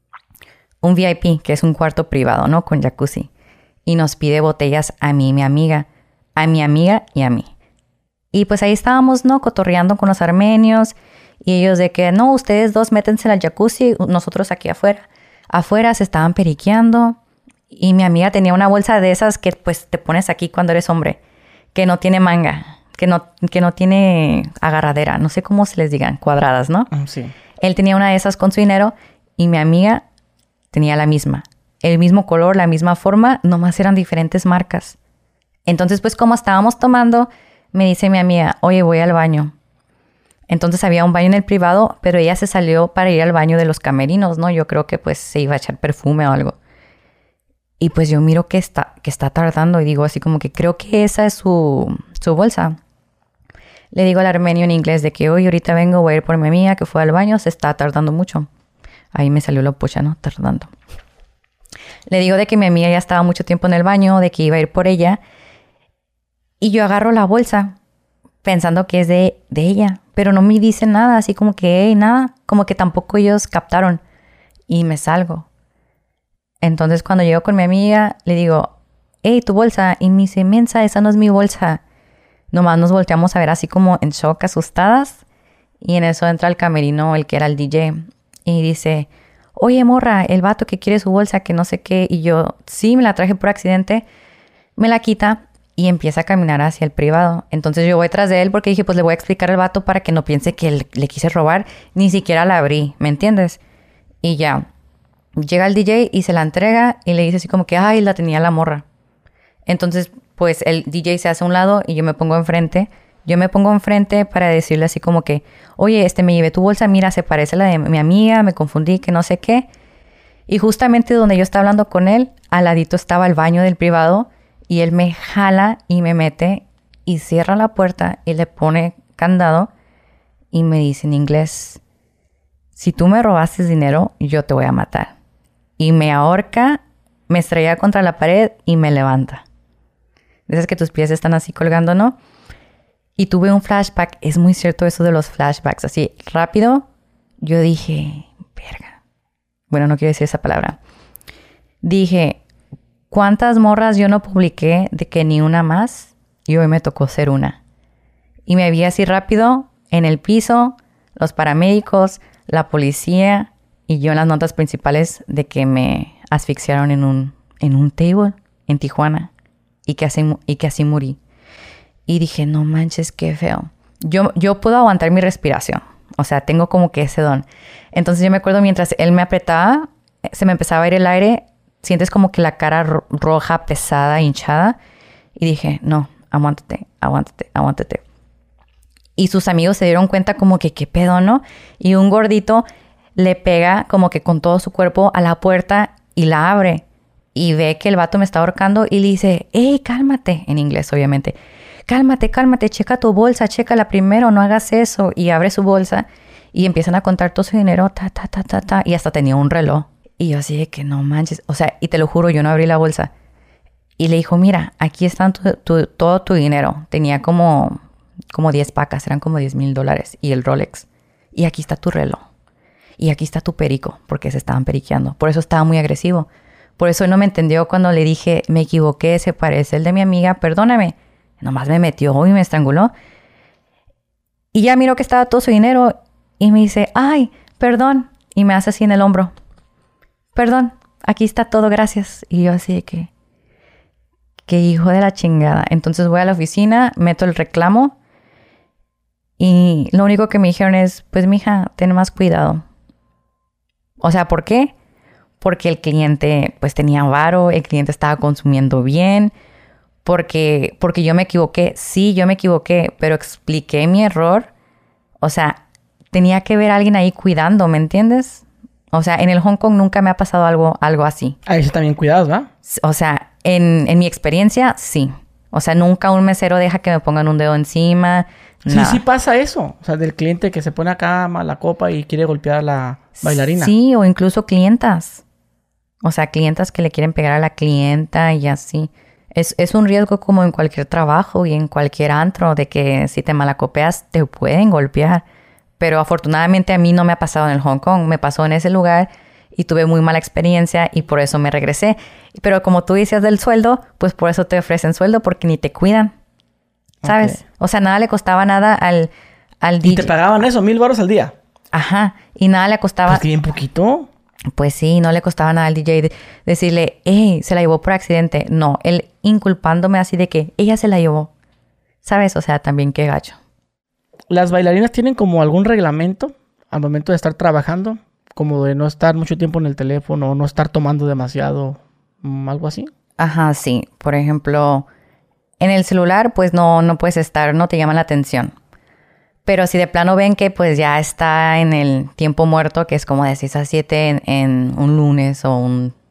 VIP, que es un cuarto privado, ¿no? Con jacuzzi. Y nos pide botellas a mí y mi amiga. A mi amiga y a mí. Y pues ahí estábamos, ¿no? Cotorreando con los armenios. Y ellos de que, no, ustedes dos métense al jacuzzi, nosotros aquí afuera. Afuera se estaban periqueando. Y mi amiga tenía una bolsa de esas que pues te pones aquí cuando eres hombre. Que no tiene manga. Que no tiene agarradera. No sé cómo se les digan. Cuadradas, ¿no? Sí. Él tenía una de esas con su dinero. Y mi amiga tenía la misma. El mismo color, la misma forma. Nomás eran diferentes marcas. Entonces pues como estábamos tomando, me dice mi amiga, oye, voy al baño. Entonces había un baño en el privado, pero ella se salió para ir al baño de los camerinos, ¿no? Yo creo que pues se iba a echar perfume o algo. Y pues yo miro que está tardando y digo así como que creo que esa es su bolsa. Le digo al armenio en inglés de que hoy ahorita vengo, voy a ir por mi amiga que fue al baño, se está tardando mucho. Ahí me salió la pocha, ¿no? Tardando. Le digo de que mi amiga ya estaba mucho tiempo en el baño, de que iba a ir por ella. Y yo agarro la bolsa pensando que es de ella. Pero no me dice nada, así como que hey, nada. Como que tampoco ellos captaron. Y me salgo. Entonces cuando llego con mi amiga, le digo, hey, tu bolsa. Y me dice, mensa, esa no es mi bolsa. Nomás nos volteamos a ver así como en shock, asustadas. Y en eso entra el camerino, el que era el DJ. Y dice, oye, morra, el vato que quiere su bolsa, que no sé qué. Y yo, sí, me la traje por accidente. Me la quita y empieza a caminar hacia el privado. Entonces yo voy tras de él porque dije, pues le voy a explicar al vato para que no piense que le quise robar. Ni siquiera la abrí, ¿me entiendes? Y ya, Llega el DJ y se la entrega y le dice así como que, ay, la tenía la morra. Entonces, pues el DJ se hace a un lado y yo me pongo enfrente. Yo me pongo enfrente para decirle así como que, oye, me llevé tu bolsa, mira, se parece a la de mi amiga, me confundí, que no sé qué. Y justamente donde yo estaba hablando con él, al ladito estaba el baño del privado y él me jala y me mete y cierra la puerta y le pone candado y me dice en inglés, si tú me robaste dinero, yo te voy a matar. Y me ahorca, me estrella contra la pared y me levanta. De esas que tus pies están así colgando, ¿no? Y tuve un flashback. Es muy cierto eso de los flashbacks. Así, rápido, yo dije, verga. Bueno, no quiero decir esa palabra. Dije, ¿cuántas morras yo no publiqué de que ni una más? Y hoy me tocó ser una. Y me vi así rápido, en el piso, los paramédicos, la policía y yo en las notas principales de que me asfixiaron en un table en Tijuana y que así morí. Y dije, no manches, qué feo. Yo puedo aguantar mi respiración. O sea, tengo como que ese don. Entonces yo me acuerdo mientras él me apretaba, se me empezaba a ir el aire. Sientes como que la cara roja, pesada, hinchada. Y dije, no, aguántate. Y sus amigos se dieron cuenta como que qué pedo, ¿no? Y un gordito le pega como que con todo su cuerpo a la puerta y la abre. Y ve que el vato me está ahorcando y le dice, ¡ey, cálmate! En inglés, obviamente. Cálmate, checa tu bolsa, chécala primero, no hagas eso. Y abre su bolsa y empiezan a contar todo su dinero, y hasta tenía un reloj. Y yo así de que no manches. O sea, y te lo juro, yo no abrí la bolsa. Y le dijo, mira, aquí están todo tu dinero. Tenía como 10 pacas, eran como $10,000 y el Rolex. Y aquí está tu reloj. Y aquí está tu perico, porque se estaban periqueando. Por eso estaba muy agresivo. Por eso él no me entendió cuando le dije, me equivoqué, se parece el de mi amiga, perdóname. Nomás me metió y me estranguló. Y ya miró que estaba todo su dinero y me dice, ay, perdón. Y me hace así en el hombro. Perdón, aquí está todo, gracias. Y yo así de que hijo de la chingada. Entonces voy a la oficina, meto el reclamo y lo único que me dijeron es, pues mija, ten más cuidado. O sea, ¿por qué? Porque el cliente pues tenía varo, el cliente estaba consumiendo bien, porque yo me equivoqué. Sí, yo me equivoqué, pero expliqué mi error. O sea, tenía que ver a alguien ahí cuidando, ¿me entiendes? O sea, en el Hong Kong nunca me ha pasado algo así. Ahí sí también cuidados, ¿va? O sea, en mi experiencia, sí. O sea, nunca un mesero deja que me pongan un dedo encima. Sí, sí pasa eso. O sea, del cliente que se pone acá la copa y quiere golpear a la bailarina. Sí, o incluso clientas. O sea, clientas que le quieren pegar a la clienta y así. Es un riesgo como en cualquier trabajo y en cualquier antro de que si te malacopeas te pueden golpear. Pero afortunadamente a mí no me ha pasado en el Hong Kong. Me pasó en ese lugar y tuve muy mala experiencia y por eso me regresé. Pero como tú dices del sueldo, pues por eso te ofrecen sueldo porque ni te cuidan. ¿Sabes? Okay. O sea, nada le costaba nada al DJ. ¿Y te pagaban eso? $1,000 al día? Ajá. Y nada le costaba... Pues bien poquito. Pues sí, no le costaba nada al DJ decirle, se la llevó por accidente. No, él inculpándome así de que ella se la llevó. ¿Sabes? O sea, también qué gacho. ¿Las bailarinas tienen como algún reglamento al momento de estar trabajando? Como de no estar mucho tiempo en el teléfono o no estar tomando demasiado, algo así. Ajá, sí. Por ejemplo, en el celular pues no puedes estar, no te llama la atención. Pero si de plano ven que pues ya está en el tiempo muerto, que es como de 6 a 7 en un lunes o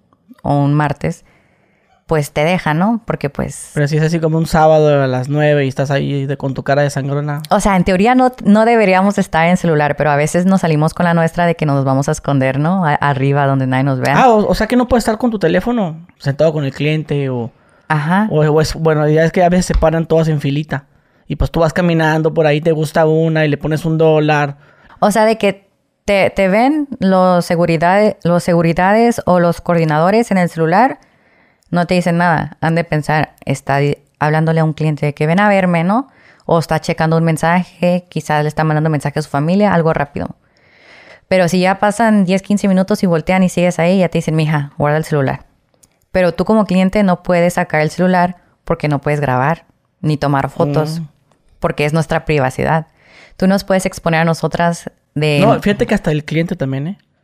un martes, pues te deja, ¿no? Porque pues... Pero si es así como un sábado a las 9 y estás ahí con tu cara de sangrona. O sea, en teoría no deberíamos estar en celular, pero a veces nos salimos con la nuestra de que nos vamos a esconder, ¿no? Arriba donde nadie nos vea. O sea que no puedes estar con tu teléfono sentado con el cliente o... Ajá. Bueno, ya es que a veces se paran todas en filita. Y pues tú vas caminando por ahí, te gusta una y le pones $1. O sea, de que te ven los seguridades o los coordinadores en el celular, no te dicen nada. Han de pensar, está hablándole a un cliente de que ven a verme, ¿no? O está checando un mensaje, quizás le está mandando un mensaje a su familia, algo rápido. Pero si ya pasan 10, 15 minutos y voltean y sigues ahí, ya te dicen, mija, guarda el celular. Pero tú como cliente no puedes sacar el celular porque no puedes grabar ni tomar fotos. Porque es nuestra privacidad. Tú nos puedes exponer a nosotras de... No, fíjate que hasta el cliente también, ¿eh?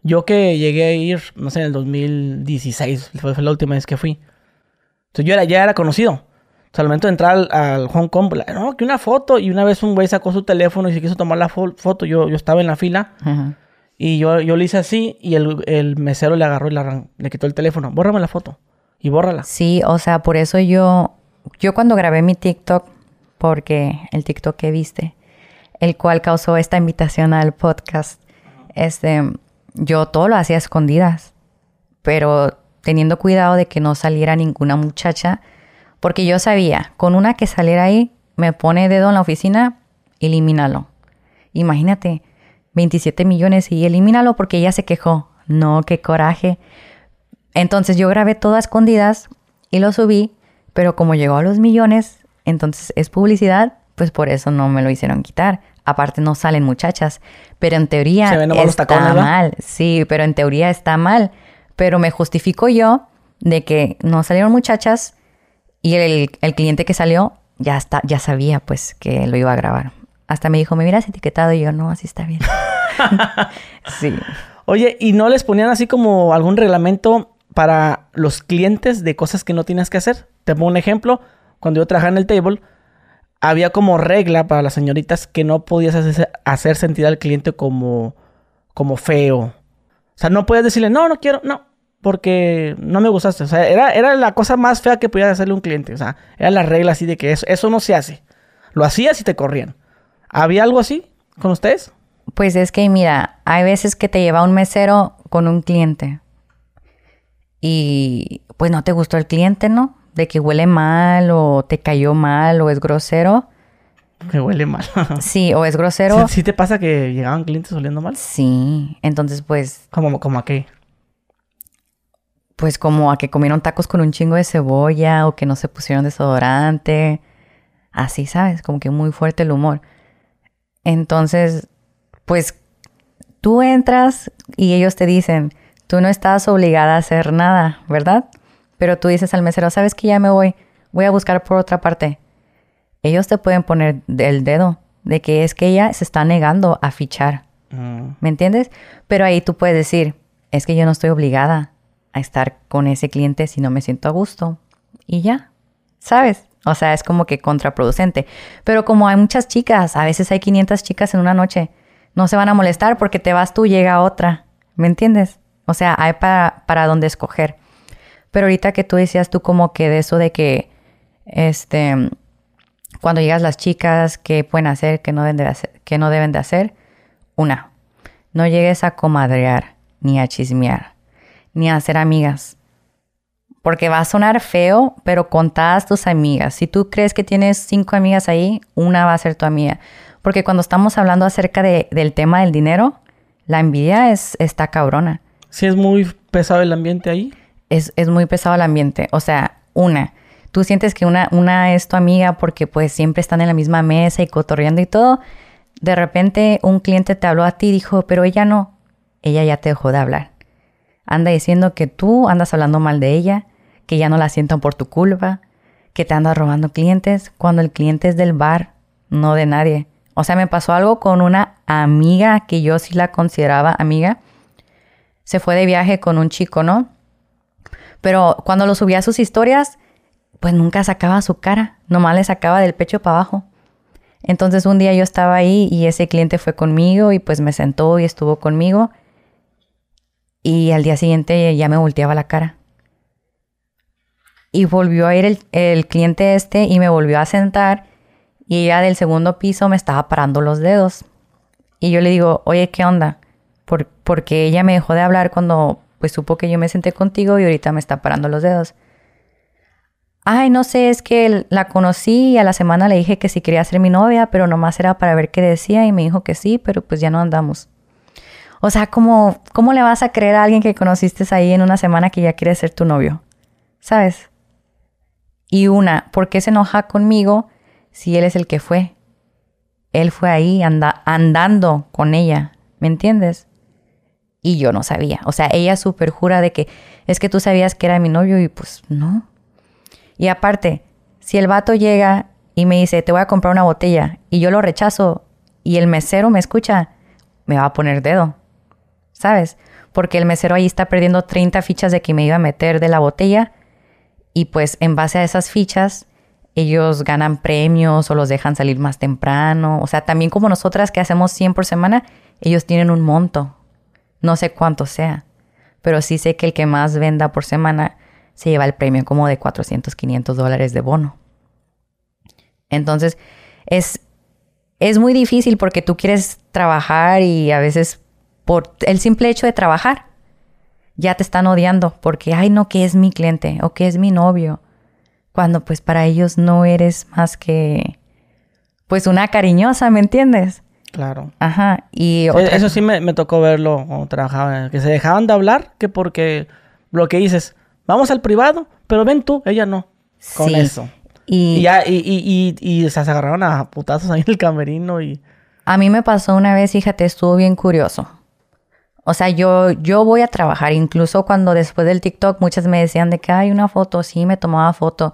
Yo que llegué a ir, no sé, en el 2016, fue la última vez que fui. Entonces ya era conocido. O sea, al momento de entrar al Hong Kong, no, que una foto. Y una vez un güey sacó su teléfono y se quiso tomar la foto. Yo estaba en la fila. Ajá. Y yo le hice así. Y el mesero le agarró y le quitó el teléfono. Bórrame la foto. Y bórrala. Sí, o sea, por eso yo cuando grabé mi TikTok, porque el TikTok que viste, el cual causó esta invitación al podcast, yo todo lo hacía a escondidas, pero teniendo cuidado de que no saliera ninguna muchacha, porque yo sabía, con una que saliera ahí, me pone dedo en la oficina, elimínalo. Imagínate, 27 millones y elimínalo porque ella se quejó. No, qué coraje. Entonces yo grabé todo a escondidas y lo subí, pero como llegó a los millones, entonces es publicidad, pues por eso no me lo hicieron quitar. Aparte no salen muchachas, pero en teoría está mal. Sí, pero en teoría está mal. Pero me justifico yo de que no salieron muchachas y el cliente que salió ya sabía pues que lo iba a grabar. Hasta me dijo, ¿me hubieras etiquetado? Y yo, no, así está bien. Sí. Oye, ¿y no les ponían así como algún reglamento para los clientes de cosas que no tienes que hacer? Te pongo un ejemplo. Cuando yo trabajaba en el table, había como regla para las señoritas que no podías hacer sentir al cliente como feo. O sea, no podías decirle, no quiero, no, porque no me gustaste. O sea, era la cosa más fea que podías hacerle a un cliente. O sea, era la regla así de que eso no se hace. Lo hacías y te corrían. ¿Había algo así con ustedes? Pues es que, mira, hay veces que te lleva un mesero con un cliente y pues no te gustó el cliente, ¿no? De que huele mal o te cayó mal o es grosero. Que huele mal. Sí, o es grosero. ¿Sí te pasa que llegaban clientes oliendo mal? Sí, entonces pues... ¿Cómo a qué? Pues como a que comieron tacos con un chingo de cebolla o que no se pusieron desodorante. Así, ¿sabes? Como que muy fuerte el humor. Entonces, pues tú entras y ellos te dicen, tú no estás obligada a hacer nada, ¿verdad? Pero tú dices al mesero, ¿sabes qué? Ya me voy a buscar por otra parte. Ellos te pueden poner el dedo de que es que ella se está negando a fichar. ¿Me entiendes? Pero ahí tú puedes decir, es que yo no estoy obligada a estar con ese cliente si no me siento a gusto. Y ya, ¿sabes? O sea, es como que contraproducente. Pero como hay muchas chicas, a veces hay 500 chicas en una noche, no se van a molestar porque te vas tú, llega otra. ¿Me entiendes? O sea, hay para dónde escoger. Pero ahorita que tú decías tú como que de eso de que, cuando llegas las chicas, ¿qué pueden hacer, qué no deben de hacer? Una, no llegues a comadrear, ni a chismear, ni a hacer amigas. Porque va a sonar feo, pero contadas tus amigas. Si tú crees que tienes 5 amigas ahí, una va a ser tu amiga. Porque cuando estamos hablando acerca del tema del dinero, la envidia está cabrona. ¿Sí es muy pesado el ambiente ahí? Es muy pesado el ambiente. O sea, tú sientes que una es tu amiga porque pues siempre están en la misma mesa y cotorreando y todo. De repente un cliente te habló a ti y dijo, pero ella no. Ella ya te dejó de hablar. Anda diciendo que tú andas hablando mal de ella, que ya no la sientan por tu culpa, que te andas robando clientes, cuando el cliente es del bar, no de nadie. O sea, me pasó algo con una amiga que yo sí la consideraba amiga. Se fue de viaje con un chico, ¿no? Pero cuando lo subía a sus historias, pues nunca sacaba su cara, nomás le sacaba del pecho para abajo. Entonces un día yo estaba ahí y ese cliente fue conmigo y pues me sentó y estuvo conmigo. Y al día siguiente ya me volteaba la cara. Y volvió a ir el cliente y me volvió a sentar. Y ella del segundo piso me estaba parando los dedos. Y yo le digo, oye, ¿qué onda? Porque ella me dejó de hablar cuando pues supo que yo me senté contigo y ahorita me está parando los dedos. Ay, no sé, es que la conocí y a la semana le dije que si quería ser mi novia, pero nomás era para ver qué decía y me dijo que sí, pero pues ya no andamos. O sea, ¿cómo le vas a creer a alguien que conociste ahí en una semana que ya quiere ser tu novio? ¿Sabes? Y ¿por qué se enoja conmigo si él es el que fue? Él fue ahí andando con ella, ¿me entiendes? Y yo no sabía. O sea, ella súper jura de que es que tú sabías que era mi novio y pues no. Y aparte, si el vato llega y me dice, te voy a comprar una botella y yo lo rechazo y el mesero me escucha, me va a poner dedo. ¿Sabes? porque el mesero ahí está perdiendo 30 fichas de que me iba a meter de la botella y pues en base a esas fichas ellos ganan premios o los dejan salir más temprano. O sea, también como nosotras que hacemos 100 por semana, ellos tienen un monto. No sé cuánto sea, pero sí sé que el que más venda por semana se lleva el premio como de $400, $500 de bono. Entonces, es muy difícil porque tú quieres trabajar y a veces por el simple hecho de trabajar ya te están odiando porque, ay, no, que es mi cliente o que es mi novio. Cuando pues para ellos no eres más que pues una cariñosa, ¿me entiendes? Claro. Ajá. Y eso sí me tocó verlo cuando trabajaba. Que se dejaban de hablar que porque lo que dices, vamos al privado, pero ven tú, ella no. Con eso. Y se agarraron a putazos ahí en el camerino y... A mí me pasó una vez, fíjate, estuvo bien curioso. O sea, yo voy a trabajar. Incluso cuando después del TikTok muchas me decían de que hay una foto. Sí, me tomaba foto.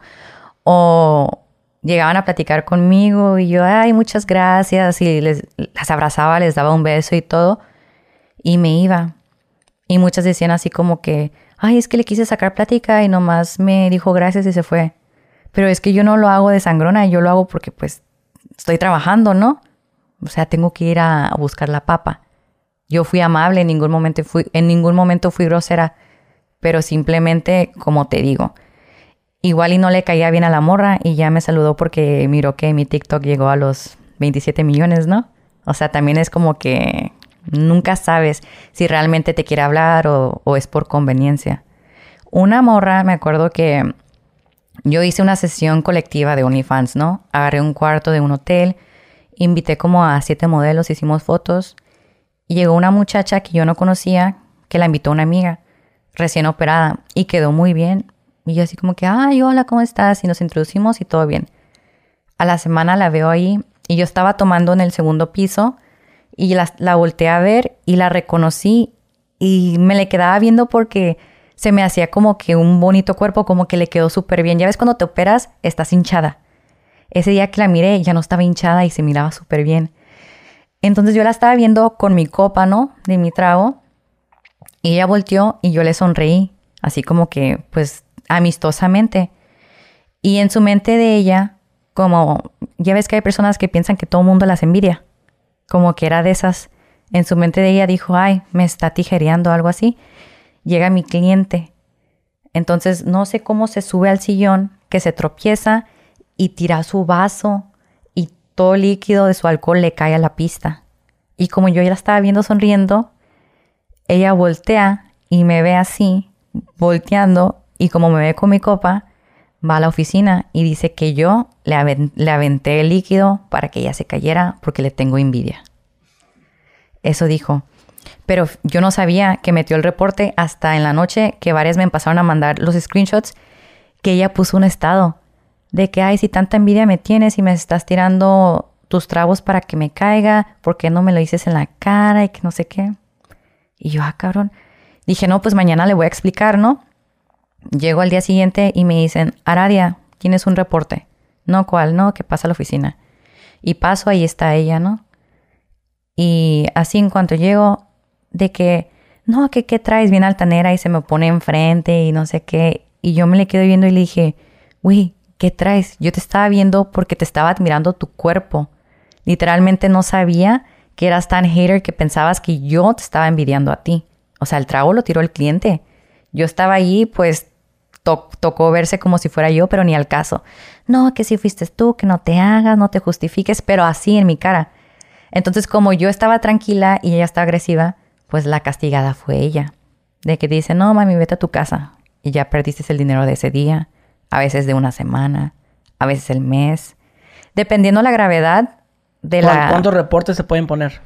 O llegaban a platicar conmigo y yo, ay, muchas gracias. Y las abrazaba, les daba un beso y todo. Y me iba. Y muchas decían así como que, ay, es que le quise sacar plática y nomás me dijo gracias y se fue. Pero es que yo no lo hago de sangrona. Yo lo hago porque pues estoy trabajando, ¿no? O sea, tengo que ir a buscar la papa. Yo fui amable, en ningún momento fui grosera, pero simplemente, como te digo, igual y no le caía bien a la morra y ya me saludó porque miró que mi TikTok llegó a los 27 millones, ¿no? O sea, también es como que nunca sabes si realmente te quiere hablar o es por conveniencia. Una morra, me acuerdo que yo hice una sesión colectiva de OnlyFans, ¿no? Agarré un cuarto de un hotel, invité como a 7 modelos, hicimos fotos. Y llegó una muchacha que yo no conocía, que la invitó una amiga, recién operada, y quedó muy bien. Y yo así como que, ay, hola, ¿cómo estás? Y nos introducimos y todo bien. A la semana la veo ahí, y yo estaba tomando en el segundo piso, y la volteé a ver, y la reconocí, y me le quedaba viendo porque se me hacía como que un bonito cuerpo, como que le quedó súper bien. Ya ves, cuando te operas, estás hinchada. Ese día que la miré, ya no estaba hinchada y se miraba súper bien. Entonces yo la estaba viendo con mi copa, ¿no? De mi trago. Y ella volteó y yo le sonreí. Así como que, pues, amistosamente. Y en su mente de ella, como... Ya ves que hay personas que piensan que todo el mundo las envidia. Como que era de esas. En su mente de ella dijo, ay, me está tijereando o algo así. Llega mi cliente. Entonces no sé cómo se sube al sillón, que se tropieza y tira su vaso. Todo el líquido de su alcohol le cae a la pista. Y como yo ya la estaba viendo sonriendo, ella voltea y me ve así, volteando, y como me ve con mi copa, va a la oficina y dice que yo le aventé el líquido para que ella se cayera porque le tengo envidia. Eso dijo. Pero yo no sabía que metió el reporte hasta en la noche que varias me empezaron a mandar los screenshots que ella puso un estado. De que, ay, si tanta envidia me tienes y me estás tirando tus tragos para que me caiga, ¿por qué no me lo dices en la cara y que no sé qué? Y yo, cabrón. Dije, no, pues mañana le voy a explicar, ¿no? Llego al día siguiente y me dicen, Aradia, tienes un reporte. No, ¿cuál? No, que pasa a la oficina. Y paso, ahí está ella, ¿no? Y así en cuanto llego, de que, no, que qué traes, bien altanera, y se me pone enfrente y no sé qué. Y yo me le quedo viendo y le dije, güey, ¿qué traes? Yo te estaba viendo porque te estaba admirando tu cuerpo. Literalmente no sabía que eras tan hater que pensabas que yo te estaba envidiando a ti. O sea, el trago lo tiró el cliente. Yo estaba ahí, pues tocó verse como si fuera yo, pero ni al caso. No, que si fuiste tú, que no te hagas, no te justifiques, pero así en mi cara. Entonces, como yo estaba tranquila y ella estaba agresiva, pues la castigada fue ella. De que dice, no, mami, vete a tu casa. Y ya perdiste el dinero de ese día. A veces de una semana, a veces el mes. Dependiendo la gravedad de la... ¿Cuántos reportes se pueden poner?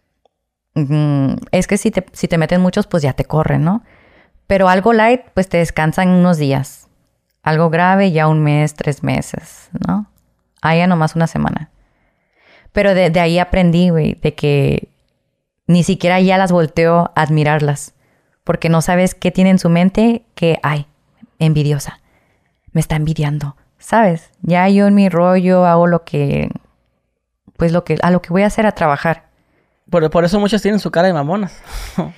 Es que si te meten muchos, pues ya te corren, ¿no? Pero algo light, pues te descansan unos días. Algo grave, ya 1 mes, 3 meses, ¿no? Ya nomás 1 semana. Pero de ahí aprendí, güey, de que ni siquiera ya las volteo a admirarlas. Porque no sabes qué tiene en su mente que, ay, envidiosa. Me está envidiando, ¿sabes? Ya yo en mi rollo hago a lo que voy a hacer a trabajar. Por eso muchos tienen su cara de mamonas.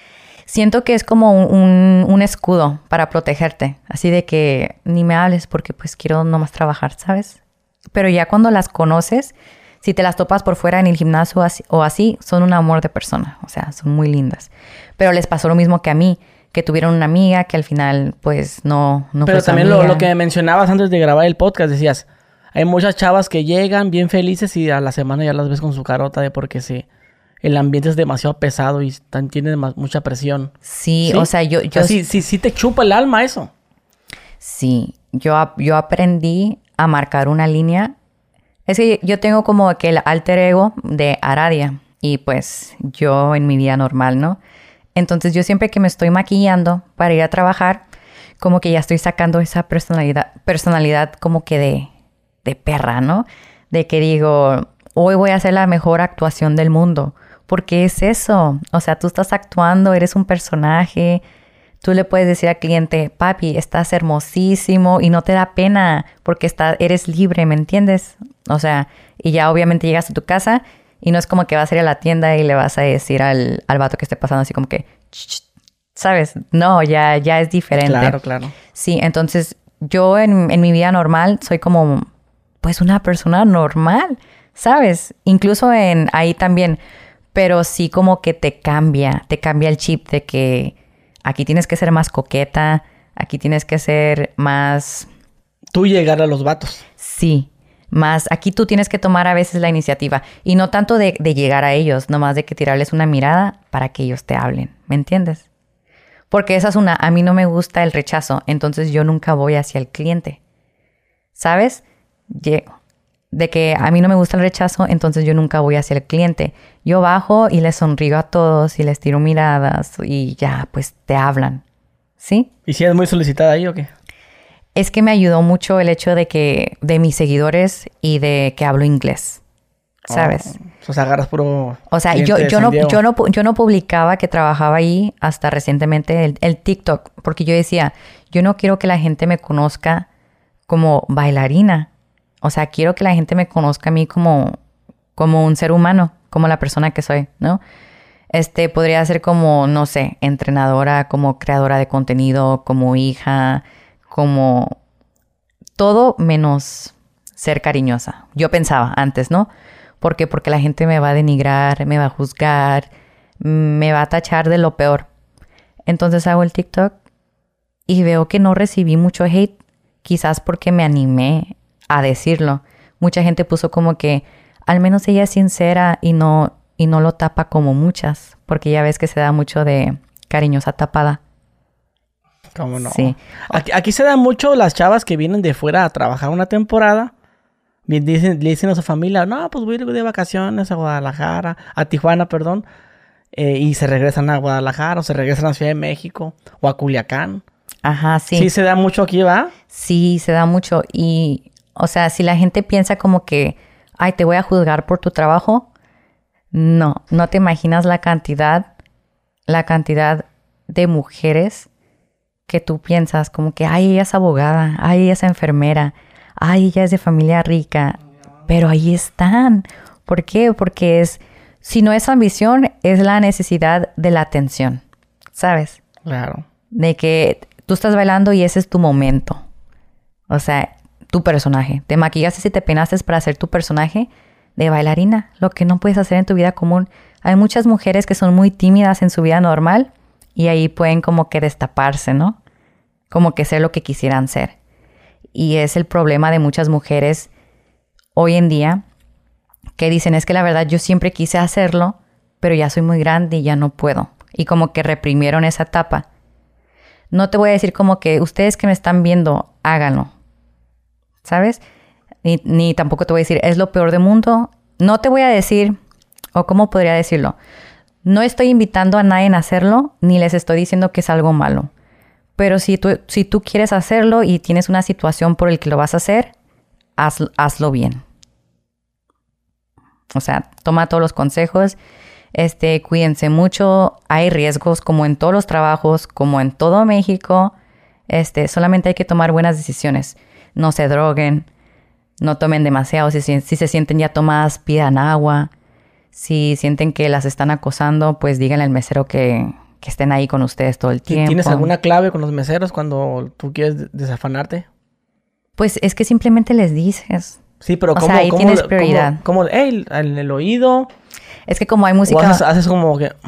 Siento que es como un escudo para protegerte. Así de que ni me hables porque pues quiero nomás trabajar, ¿sabes? Pero ya cuando las conoces, si te las topas por fuera en el gimnasio o así, son un amor de persona. O sea, son muy lindas. Pero les pasó lo mismo que a mí, que tuvieron una amiga que al final pues no fue Pero su también amiga. lo que mencionabas antes de grabar el podcast, decías, hay muchas chavas que llegan bien felices y a la semana ya las ves con su carota de porque el ambiente es demasiado pesado y tiene mucha presión. Sí, ¿Sí? o sea, yo sí te chupa el alma eso. Sí, yo aprendí a marcar una línea. Es que yo tengo como que el alter ego de Aradia y pues yo en mi vida normal, ¿no? Entonces yo siempre que me estoy maquillando para ir a trabajar, como que ya estoy sacando esa personalidad como que de perra, ¿no? De que digo, hoy voy a hacer la mejor actuación del mundo. Porque es eso. O sea, tú estás actuando, eres un personaje. Tú le puedes decir al cliente, papi, estás hermosísimo y no te da pena porque eres libre, ¿me entiendes? O sea, y ya obviamente llegas a tu casa y no es como que vas a ir a la tienda y le vas a decir al vato que esté pasando así como que, ¿sabes? No, ya es diferente. Claro. Sí, entonces yo en mi vida normal soy como, pues una persona normal, ¿sabes? Incluso ahí también, pero sí como que te cambia el chip de que aquí tienes que ser más coqueta, aquí tienes que ser más... Tú llegar a los vatos. Sí, más aquí tú tienes que tomar a veces la iniciativa y no tanto de llegar a ellos, nomás de que tirarles una mirada para que ellos te hablen, ¿me entiendes? Porque esa es a mí no me gusta el rechazo, entonces yo nunca voy hacia el cliente, ¿sabes? De que a mí no me gusta el rechazo, entonces yo nunca voy hacia el cliente. Yo bajo y les sonrío a todos y les tiro miradas y ya, pues te hablan, ¿sí? ¿Y si es muy solicitada ahí o qué? Es que me ayudó mucho el hecho de mis seguidores y de que hablo inglés, ¿sabes? O sea, agarras puro... O sea, yo no publicaba que trabajaba ahí hasta recientemente el TikTok, porque yo decía, yo no quiero que la gente me conozca como bailarina. O sea, quiero que la gente me conozca a mí como un ser humano, como la persona que soy, ¿no? Podría ser como, no sé, entrenadora, como creadora de contenido, como hija, como todo menos ser cariñosa. Yo pensaba antes, ¿no? ¿Por qué? Porque la gente me va a denigrar, me va a juzgar, me va a tachar de lo peor. Entonces hago el TikTok y veo que no recibí mucho hate, quizás porque me animé a decirlo. Mucha gente puso como que al menos ella es sincera y no lo tapa como muchas, porque ya ves que se da mucho de cariñosa tapada. ¿Cómo no? Sí. Aquí se da mucho las chavas que vienen de fuera a trabajar una temporada. Le dicen a su familia, no, pues voy a ir de vacaciones a Guadalajara, a Tijuana, perdón. Y se regresan a Guadalajara o se regresan a Ciudad de México o a Culiacán. Ajá, sí. Sí, se da mucho aquí, ¿va? Sí, se da mucho. Y, o sea, si la gente piensa como que, ay, te voy a juzgar por tu trabajo, no te imaginas la cantidad de mujeres que tú piensas como que, ay, ella es abogada, ay, ella es enfermera, ay, ella es de familia rica, pero ahí están. ¿Por qué? Porque si no es ambición, es la necesidad de la atención, ¿sabes? Claro. De que tú estás bailando y ese es tu momento. O sea, tu personaje. Te maquillaste y te peinaste para hacer tu personaje de bailarina, lo que no puedes hacer en tu vida común. Hay muchas mujeres que son muy tímidas en su vida normal y ahí pueden como que destaparse, ¿no? Como que ser lo que quisieran ser. Y es el problema de muchas mujeres hoy en día que dicen, es que la verdad yo siempre quise hacerlo, pero ya soy muy grande y ya no puedo. Y como que reprimieron esa etapa. No te voy a decir como que ustedes que me están viendo, háganlo, ¿sabes? Ni tampoco te voy a decir, es lo peor del mundo. No te voy a decir, o cómo podría decirlo, no estoy invitando a nadie a hacerlo, ni les estoy diciendo que es algo malo. Pero si tú quieres hacerlo y tienes una situación por el que lo vas a hacer, hazlo bien. O sea, toma todos los consejos. Cuídense mucho. Hay riesgos como en todos los trabajos, como en todo México. Solamente hay que tomar buenas decisiones. No se droguen. No tomen demasiado. Si se sienten ya tomadas, pidan agua. Si sienten que las están acosando, pues díganle al mesero que que estén ahí con ustedes todo el tiempo. ¿Tienes alguna clave con los meseros cuando tú quieres desafanarte? Pues es que simplemente les dices. Sí, pero ¿cómo, ahí tienes prioridad? En el oído? Es que como hay música... O haces como que...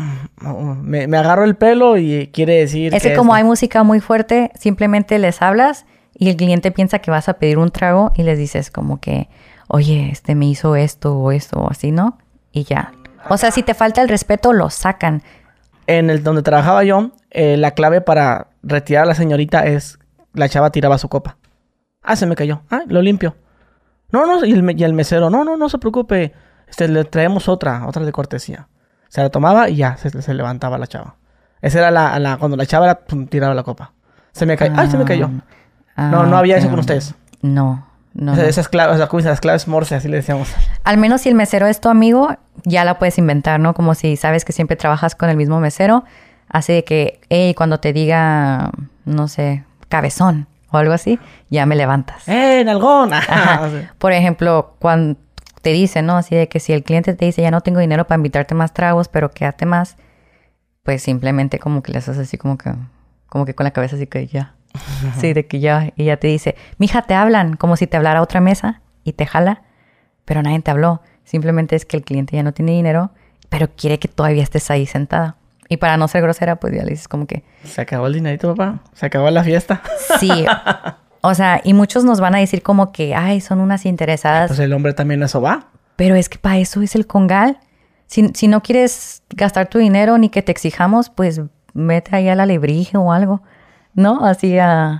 Me agarro el pelo y quiere decir... Es que como hay música muy fuerte, simplemente les hablas y el cliente piensa que vas a pedir un trago y les dices como que... Oye, me hizo esto o así, ¿no? Y ya. O sea, si te falta el respeto, lo sacan. Donde trabajaba yo, la clave para retirar a la señorita es... La chava tiraba su copa. Se me cayó. Lo limpio. No, y el mesero, no se preocupe. Le traemos otra de cortesía. Se la tomaba y ya, se levantaba la chava. Esa era cuando la chava tiraba la copa. Se me cayó. Se me cayó. No había eso con ustedes. No. Esas claves, las claves Morse, así le decíamos. Al menos si el mesero es tu amigo, ya la puedes inventar, ¿no? Como si sabes que siempre trabajas con el mismo mesero. Así de que, cuando te diga, no sé, cabezón o algo así, ya me levantas. ¡Nalgón! Por ejemplo, cuando te dicen, ¿no? Así de que si el cliente te dice, ya no tengo dinero para invitarte más tragos, pero quédate más, pues simplemente como que le haces así como que con la cabeza así que ya. Sí, de que ya. Y ya te dice, mija, te hablan, como si te hablara a otra mesa y te jala, pero nadie te habló. Simplemente es que el cliente ya no tiene dinero, pero quiere que todavía estés ahí sentada. Y para no ser grosera, pues ya le dices como que... Se acabó el dinerito, papá. Se acabó la fiesta. Sí. O sea, y muchos nos van a decir como que, son unas interesadas. Pues el hombre también eso va. Pero es que para eso es el congal. Si no quieres gastar tu dinero ni que te exijamos, pues mete ahí al alebrije o algo, ¿no? Así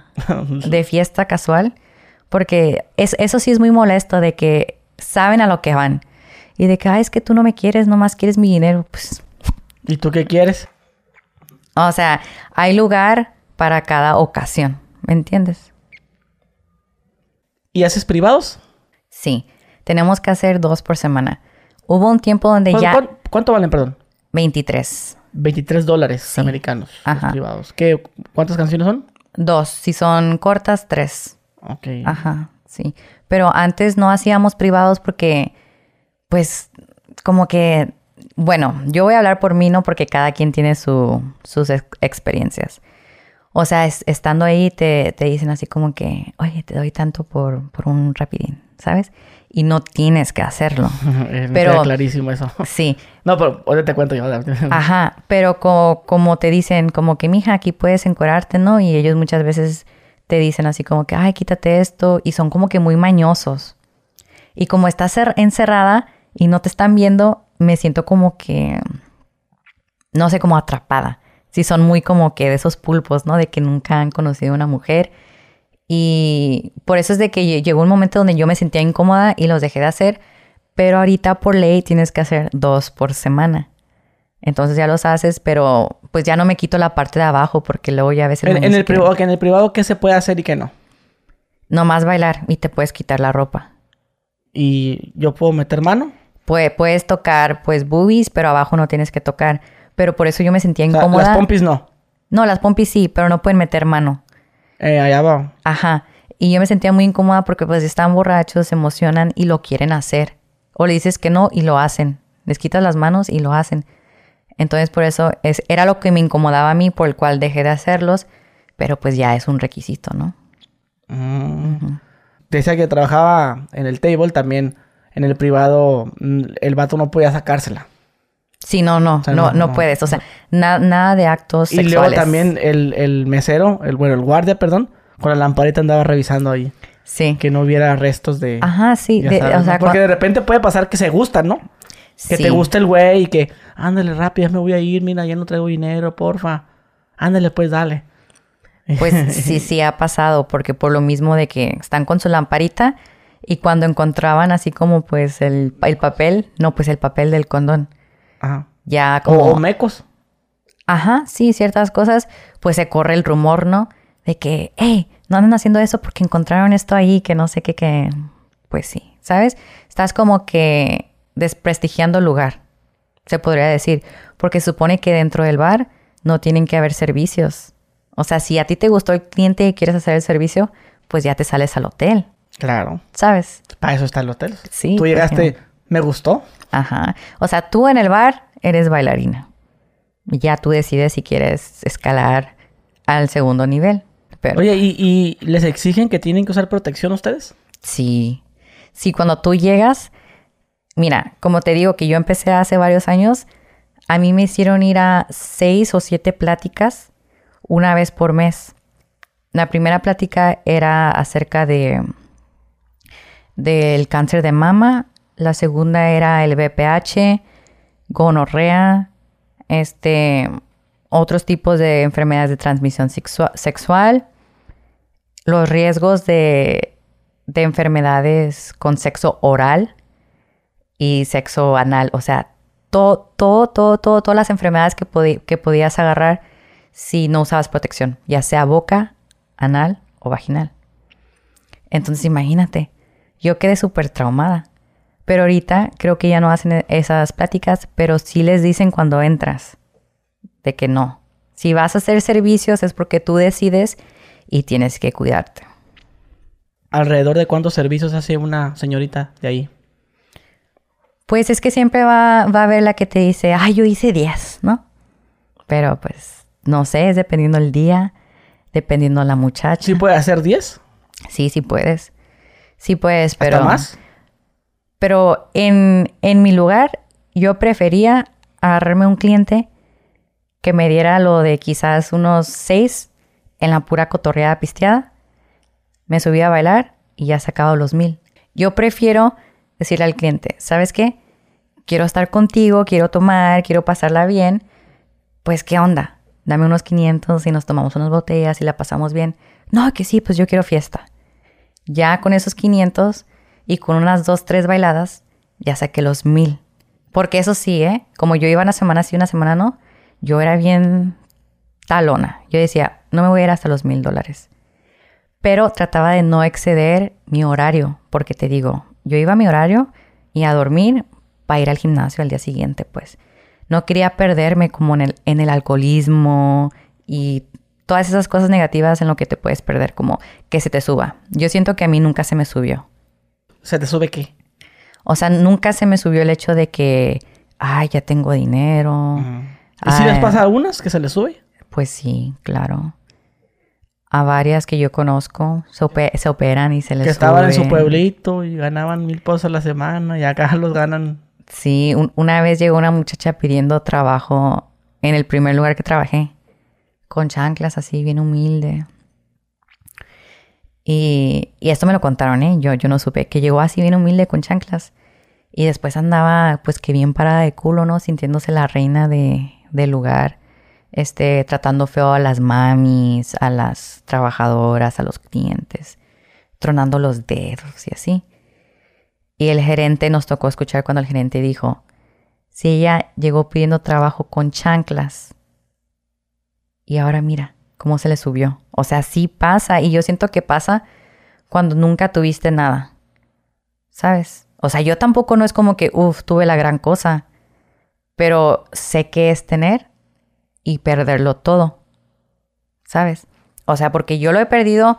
de fiesta casual. Porque eso sí es muy molesto de que saben a lo que van. Y de que, es que tú no me quieres, nomás quieres mi dinero. Pues... ¿Y tú qué quieres? O sea, hay lugar para cada ocasión. ¿Me entiendes? ¿Y haces privados? Sí. Tenemos que hacer 2 por semana. Hubo un tiempo donde ¿Cuánto valen, perdón? 23. $23 americanos. Ajá. Los privados. ¿Cuántas canciones son? 2. Si son cortas, 3. Ok. Ajá, sí. Pero antes no hacíamos privados porque, pues, como que... Bueno, yo voy a hablar por mí, ¿no? Porque cada quien tiene sus experiencias. O sea, estando ahí te dicen así como que... Oye, te doy tanto por un rapidín, ¿sabes? Y no tienes que hacerlo. Me queda clarísimo eso. Sí. No, pero ahorita te cuento yo. Ajá, pero como te dicen, como que, mija, aquí puedes encuerarte, ¿no? Y ellos muchas veces te dicen así como que, quítate esto. Y son como que muy mañosos. Y como estás encerrada y no te están viendo, me siento como que, no sé, como atrapada. Sí, son muy como que de esos pulpos, ¿no? De que nunca han conocido a una mujer. Y por eso es de que llegó un momento donde yo me sentía incómoda y los dejé de hacer. Pero ahorita por ley tienes que hacer 2 por semana. Entonces ya los haces, pero pues ya no me quito la parte de abajo porque luego ya a veces... En el privado, ¿qué se puede hacer y qué no? Nomás bailar y te puedes quitar la ropa. ¿Y yo puedo meter mano? Puedes tocar pues boobies, pero abajo no tienes que tocar. Pero por eso yo me sentía incómoda. Las pompis no. No, las pompis sí, pero no pueden meter mano. Allá va. Ajá. Y yo me sentía muy incómoda porque pues están borrachos, se emocionan y lo quieren hacer. O le dices que no y lo hacen. Les quitas las manos y lo hacen. Entonces por eso era lo que me incomodaba a mí, por el cual dejé de hacerlos. Pero pues ya es un requisito, ¿no? Uh-huh. Decía que trabajaba en el table también. En el privado el vato no podía sacársela. Sí, no puedes. O sea, nada de actos sexuales. Y luego también el mesero, el guardia, perdón, con la lamparita andaba revisando ahí. Sí. Que no hubiera restos de... Ajá, sí. O sea, porque de repente puede pasar que se gustan, ¿no? Que te gusta el güey y que... Ándale, rápido, ya me voy a ir. Mira, ya no traigo dinero, porfa. Ándale, pues, dale. Pues sí ha pasado. Porque por lo mismo de que están con su lamparita... Y cuando encontraban así como pues el papel... No, pues el papel del condón. Ajá. Ya como... O mecos. Ajá, sí, ciertas cosas. Pues se corre el rumor, ¿no? De que, no andan haciendo eso porque encontraron esto ahí, que no sé qué, que... Pues sí, ¿sabes? Estás como que desprestigiando el lugar, se podría decir. Porque supone que dentro del bar no tienen que haber servicios. O sea, si a ti te gustó el cliente y quieres hacer el servicio, pues ya te sales al hotel. Claro. ¿Sabes? Para eso está el hotel. Sí. Tú llegaste, me gustó. Ajá. O sea, tú en el bar eres bailarina. Ya tú decides si quieres escalar al segundo nivel. Pero, Oye, ¿y les exigen que tienen que usar protección ustedes? sí. Sí, cuando tú llegas... Mira, como te digo que yo empecé hace varios años, a mí me hicieron ir a 6 o 7 pláticas una vez por mes. La primera plática era acerca del cáncer de mama. La segunda era el VPH, gonorrea, otros tipos de enfermedades de transmisión sexual, los riesgos de enfermedades con sexo oral y sexo anal. O sea, todas las enfermedades que podías agarrar si no usabas protección, ya sea boca, anal o vaginal. Entonces, imagínate, yo quedé súper traumada. Pero ahorita creo que ya no hacen esas pláticas, pero sí les dicen cuando entras de que no. Si vas a hacer servicios es porque tú decides y tienes que cuidarte. ¿Alrededor de cuántos servicios hace una señorita de ahí? Pues es que siempre va a haber la que te dice, ay, yo hice 10, ¿no? Pero pues, no sé, es dependiendo el día, dependiendo la muchacha. ¿Sí puede hacer 10? Sí, sí puedes. Sí puedes, pero... ¿Hasta más? Pero en mi lugar, yo prefería agarrarme un cliente que me diera lo de quizás unos 6 en la pura cotorreada pisteada. Me subía a bailar y ya sacaba los 1,000. Yo prefiero decirle al cliente, ¿sabes qué? Quiero estar contigo, quiero tomar, quiero pasarla bien. Pues, ¿qué onda? Dame unos 500 y nos tomamos unas botellas y la pasamos bien. No, que sí, pues yo quiero fiesta. Ya con esos 500 y con unas 2, 3 bailadas, ya saqué los 1,000. Porque eso sí, como yo iba una semana sí, una semana no, yo era bien talona. Yo decía, no me voy a ir hasta los $1,000. Pero trataba de no exceder mi horario, porque te digo, yo iba a mi horario y a dormir para ir al gimnasio al día siguiente, pues. No quería perderme como en el alcoholismo y todas esas cosas negativas en lo que te puedes perder, como que se te suba. Yo siento que a mí nunca se me subió. ¿Se te sube qué? O sea, nunca se me subió el hecho de que, ay, ya tengo dinero. ¿Y si les pasa a algunas que se les sube? Pues sí, claro. A varias que yo conozco se operan y se les sube. Que estaban en su pueblito y ganaban 1,000 pesos a la semana y acá los ganan. Sí, una vez llegó una muchacha pidiendo trabajo en el primer lugar que trabajé. Con chanclas así, bien humilde. Y esto me lo contaron, ¿eh? Yo no supe. Que llegó así bien humilde con chanclas. Y después andaba, pues, que bien parada de culo, ¿no? Sintiéndose la reina del lugar. Tratando feo a las mamis, a las trabajadoras, a los clientes. Tronando los dedos y así. Y el gerente, nos tocó escuchar cuando el gerente dijo, si ella llegó pidiendo trabajo con chanclas y ahora mira cómo se le subió. O sea, sí pasa y yo siento que pasa cuando nunca tuviste nada, ¿sabes? O sea, yo tampoco no es como que, tuve la gran cosa, pero sé qué es tener y perderlo todo, ¿sabes? O sea, porque yo lo he perdido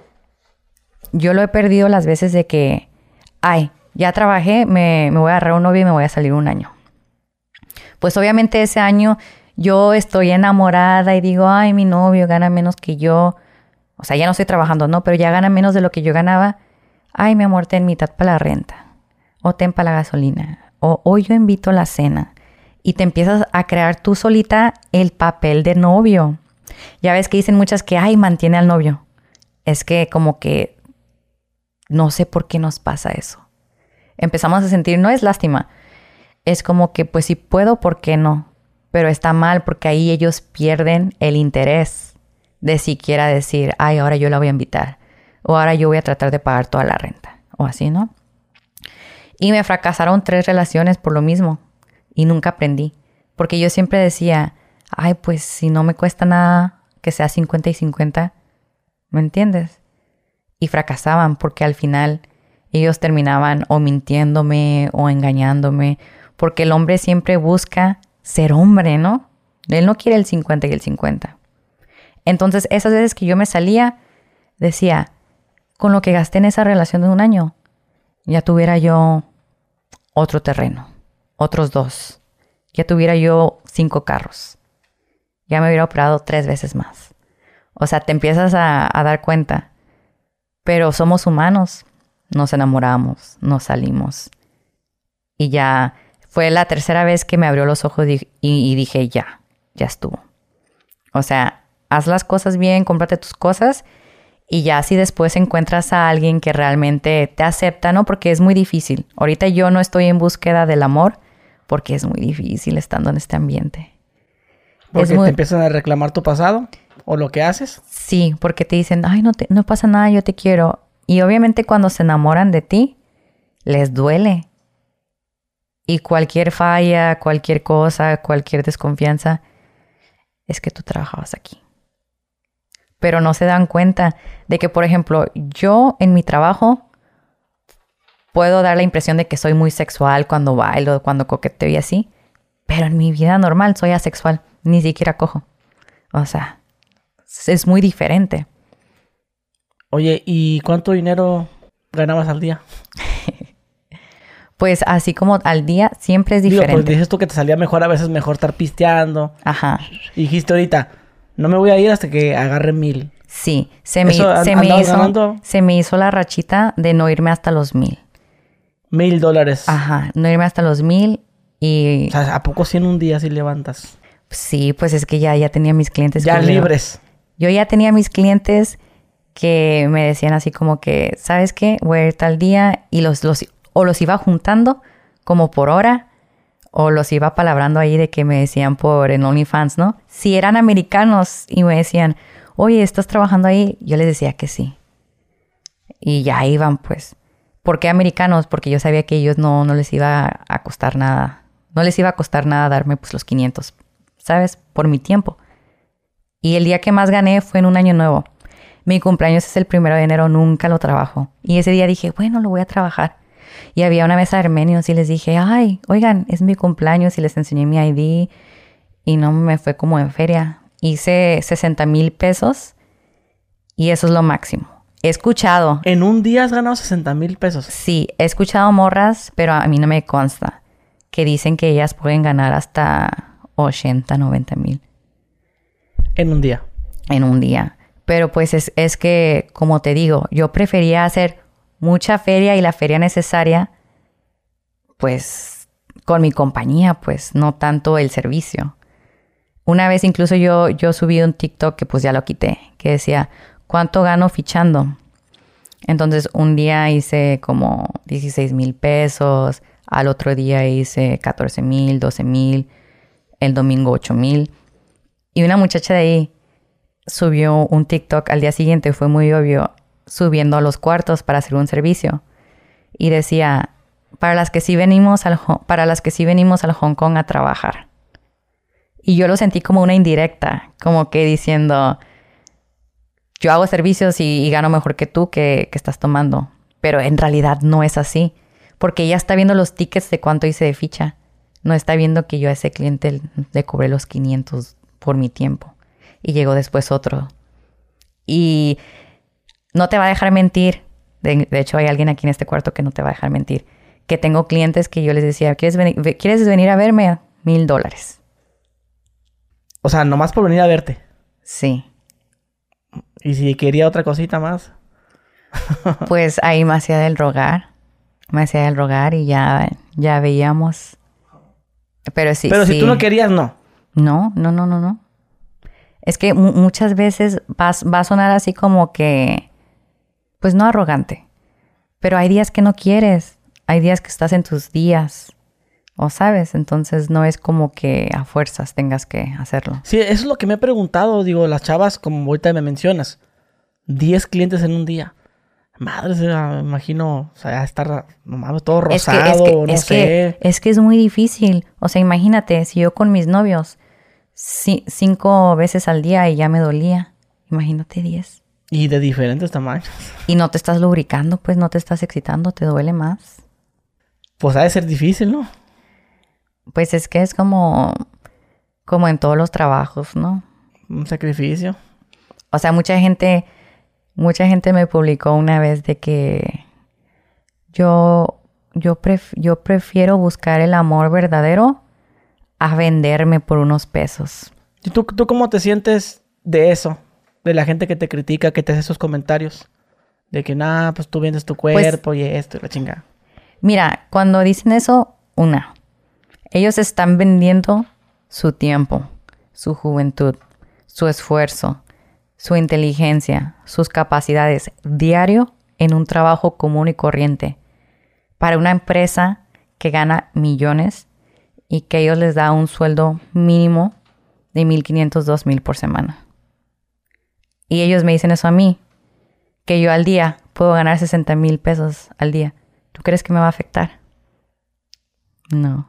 las veces de que, ay, ya trabajé, me voy a agarrar un novio y me voy a salir un año. Pues obviamente ese año yo estoy enamorada y digo, ay, mi novio gana menos que yo. O sea, ya no estoy trabajando, ¿no? Pero ya gana menos de lo que yo ganaba. Ay, mi amor, ten mitad para la renta. O ten para la gasolina. O hoy yo invito a la cena. Y te empiezas a crear tú solita el papel de novio. Ya ves que dicen muchas que, ay, mantiene al novio. Es que como que no sé por qué nos pasa eso. Empezamos a sentir, no es lástima, es como que pues si puedo, ¿por qué no? Pero está mal porque ahí ellos pierden el interés de siquiera decir, ay, ahora yo la voy a invitar o ahora yo voy a tratar de pagar toda la renta o así, ¿no? Y me fracasaron 3 relaciones por lo mismo y nunca aprendí porque yo siempre decía, ay, pues si no me cuesta nada que sea 50 y 50, ¿me entiendes? Y fracasaban porque al final ellos terminaban o mintiéndome o engañándome, porque el hombre siempre busca ser hombre, ¿no? Él no quiere el 50 y el 50. Entonces, esas veces que yo me salía, decía, con lo que gasté en esa relación de un año, ya tuviera yo otro terreno, otros 2. Ya tuviera yo 5 carros. ya me hubiera operado 3 veces más. O sea, te empiezas a dar cuenta. Pero somos humanos. Nos enamoramos, nos salimos. Y ya fue la tercera vez que me abrió los ojos y dije, ya estuvo. O sea, haz las cosas bien, cómprate tus cosas y ya si después encuentras a alguien que realmente te acepta, ¿no? Porque es muy difícil. Ahorita yo no estoy en búsqueda del amor porque es muy difícil estando en este ambiente. ¿Porque te empiezan a reclamar tu pasado o lo que haces? Sí, porque te dicen, ay, no pasa nada, yo te quiero. Y obviamente cuando se enamoran de ti, les duele. Y cualquier falla, cualquier cosa, cualquier desconfianza, es que tú trabajabas aquí. Pero no se dan cuenta de que, por ejemplo, yo en mi trabajo puedo dar la impresión de que soy muy sexual cuando bailo, cuando coqueteo y así. Pero en mi vida normal soy asexual. Ni siquiera cojo. O sea, es muy diferente. Oye, ¿y cuánto dinero ganabas al día? Pues así como al día siempre es diferente. Pues dices tú que te salía mejor, a veces mejor estar pisteando. Ajá. Y dijiste ahorita, no me voy a ir hasta que agarre 1,000. Sí, se me hizo la rachita de no irme hasta los 1,000. $1,000. Ajá, no irme hasta los 1,000 y... O sea, ¿a poco 100 un día si levantas? Sí, pues es que ya tenía mis clientes. Ya libres. Yo ya tenía mis clientes que me decían así como que, ¿sabes qué? Voy a ir tal día y los iba juntando como por hora o los iba palabrando ahí de que me decían en OnlyFans, ¿no? Si eran americanos y me decían, oye, ¿estás trabajando ahí? Yo les decía que sí. Y ya iban, pues. ¿Por qué americanos? Porque yo sabía que ellos no les iba a costar nada. No les iba a costar nada darme pues los 500, ¿sabes? Por mi tiempo. Y el día que más gané fue en un año nuevo. Mi cumpleaños es el 1 de enero, nunca lo trabajo. Y ese día dije, bueno, lo voy a trabajar. Y había una mesa de armenios y les dije, ay, oigan, es mi cumpleaños y les enseñé mi ID. Y no me fue como en feria. Hice 60,000 pesos y eso es lo máximo. He escuchado. ¿En un día has ganado 60,000 pesos? Sí, he escuchado morras, pero a mí no me consta, que dicen que ellas pueden ganar hasta 80, 90,000. En un día. En un día. Pero pues es que, como te digo, yo prefería hacer mucha feria y la feria necesaria, pues, con mi compañía, pues, no tanto el servicio. Una vez incluso yo subí un TikTok que pues ya lo quité, que decía, ¿cuánto gano fichando? Entonces un día hice como 16,000 pesos, al otro día hice 14,000, 12,000, el domingo 8,000. Y una muchacha de ahí subió un TikTok al día siguiente, fue muy obvio, subiendo a los cuartos para hacer un servicio. Y decía, para las que sí venimos al Hong Kong a trabajar. Y yo lo sentí como una indirecta, como que diciendo, yo hago servicios y gano mejor que tú que estás tomando. Pero en realidad no es así, porque ella está viendo los tickets de cuánto hice de ficha. No está viendo que yo a ese cliente le cobré los 500 por mi tiempo. Y llegó después otro. Y no te va a dejar mentir. De hecho, hay alguien aquí en este cuarto que no te va a dejar mentir. Que tengo clientes que yo les decía, ¿quieres venir a verme? $1,000. O sea, nomás por venir a verte. Sí. ¿Y si quería otra cosita más? Pues ahí me hacía del rogar. Y ya veíamos. Pero sí. Pero si tú no querías, no. No. Es que muchas veces va a sonar así como que, pues no arrogante. Pero hay días que no quieres. Hay días que estás en tus días. O sabes, entonces no es como que a fuerzas tengas que hacerlo. Sí, eso es lo que me he preguntado. Digo, las chavas, como ahorita me mencionas, 10 clientes en un día. Madre, me imagino, o sea, estar todo rosado, no sé. Es que es muy difícil. O sea, imagínate, si yo con mis novios 5 veces al día y ya me dolía. Imagínate 10. Y de diferentes tamaños. Y no te estás lubricando, pues no te estás excitando, te duele más. Pues ha de ser difícil, ¿no? Pues es que es como en todos los trabajos, ¿no? Un sacrificio. O sea, mucha gente me publicó una vez de que yo prefiero buscar el amor verdadero a venderme por unos pesos. ¿Y tú cómo te sientes de eso? De la gente que te critica, que te hace esos comentarios. De que, pues tú vendes tu cuerpo y esto y la chingada. Mira, cuando dicen eso, ellos están vendiendo su tiempo, su juventud, su esfuerzo, su inteligencia, sus capacidades diario en un trabajo común y corriente para una empresa que gana millones y que ellos les da un sueldo mínimo de 1,500, 2,000 por semana. Y ellos me dicen eso a mí, que yo al día puedo ganar 60,000 pesos al día. ¿Tú crees que me va a afectar? No.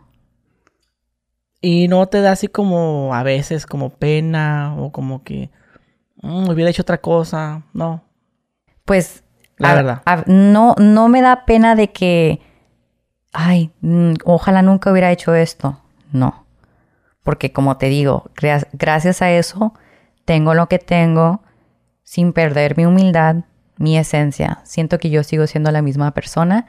¿Y no te da así como a veces como pena o como que hubiera hecho otra cosa? No. Pues la verdad. No me da pena de que, ojalá nunca hubiera hecho esto. No. Porque como te digo, gracias a eso tengo lo que tengo sin perder mi humildad, mi esencia. Siento que yo sigo siendo la misma persona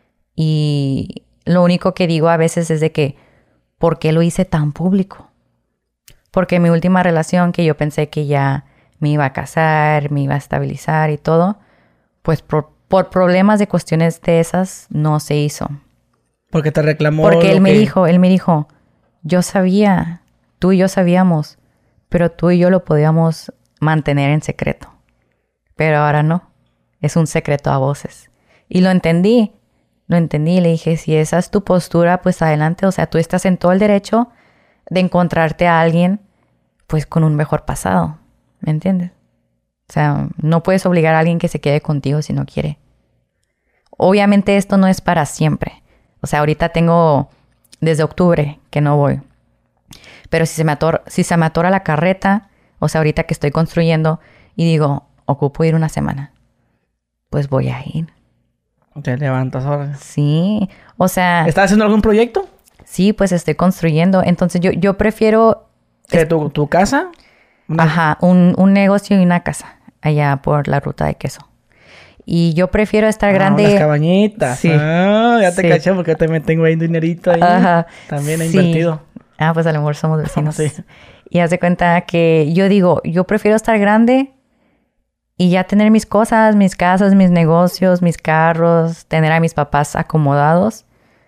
y lo único que digo a veces es de que, ¿por qué lo hice tan público? Porque mi última relación, que yo pensé que ya me iba a casar, me iba a estabilizar y todo, pues por problemas de cuestiones de esas no se hizo. Porque te reclamó. Porque él me dijo, yo sabía, tú y yo sabíamos, pero tú y yo lo podíamos mantener en secreto. Pero ahora no, es un secreto a voces. Y lo entendí y le dije, si esa es tu postura, pues adelante. O sea, tú estás en todo el derecho de encontrarte a alguien, pues con un mejor pasado. ¿Me entiendes? O sea, no puedes obligar a alguien que se quede contigo si no quiere. Obviamente esto no es para siempre. O sea, ahorita tengo desde octubre que no voy. Pero si se me atora la carreta, o sea, ahorita que estoy construyendo y digo, ocupo ir una semana, pues voy a ir. Te levantas ahora. Sí, o sea... ¿Estás haciendo algún proyecto? Sí, pues estoy construyendo. Entonces yo prefiero... ¿Que tu casa? Ajá, un negocio y una casa allá por la ruta de queso. Y yo prefiero estar grande... Las cabañitas. Sí. Ya te caché porque también tengo ahí un dinerito ahí. Ajá. También he invertido. Pues a lo mejor somos vecinos. Sí. Y haz de cuenta que yo digo, yo prefiero estar grande y ya tener mis cosas, mis casas, mis negocios, mis carros, tener a mis papás acomodados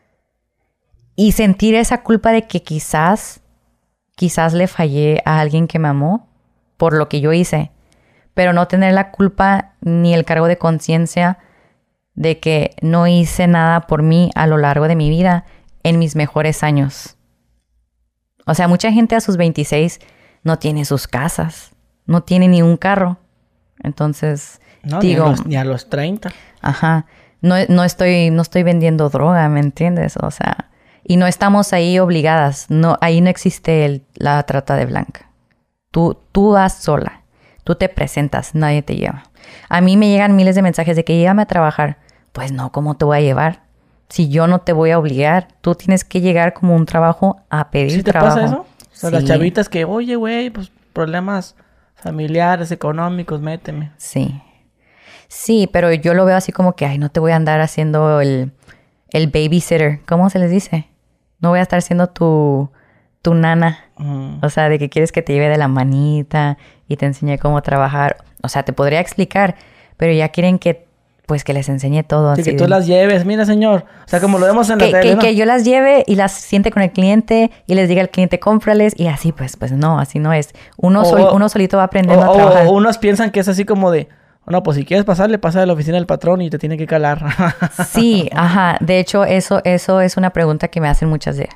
y sentir esa culpa de que quizás le fallé a alguien que me amó por lo que yo hice, pero no tener la culpa ni el cargo de conciencia de que no hice nada por mí a lo largo de mi vida en mis mejores años. O sea, mucha gente a sus 26 no tiene sus casas, no tiene ni un carro. Entonces, no, digo... Ni a los 30. Ajá. No estoy vendiendo droga, ¿me entiendes? O sea, y no estamos ahí obligadas. No, ahí no existe la trata de blanca. Tú vas sola. Tú te presentas, nadie te lleva. A mí me llegan miles de mensajes de que llévame a trabajar. Pues no, ¿cómo te voy a llevar? Si yo no te voy a obligar, tú tienes que llegar como un trabajo a pedir trabajo. ¿Sí te pasa eso? O sea, sí. Las chavitas que, oye, güey, pues problemas familiares, económicos, méteme. Sí. Sí, pero yo lo veo así como que, no te voy a andar haciendo el babysitter. ¿Cómo se les dice? No voy a estar siendo tu nana. O sea, de que quieres que te lleve de la manita y te enseñe cómo trabajar. O sea, te podría explicar, pero ya quieren que les enseñe todo. Sí, así que tú las lleves. Mira, señor. O sea, como lo vemos en la tele, ¿no? Que yo las lleve y las siente con el cliente y les diga al cliente, cómprales. Y así, pues no, así no es. Uno solito va aprendiendo a trabajar. O unos piensan que es así como de... No, pues si quieres pasarle, pasa a la oficina del patrón y te tiene que calar. Sí, ajá. De hecho, eso es una pregunta que me hacen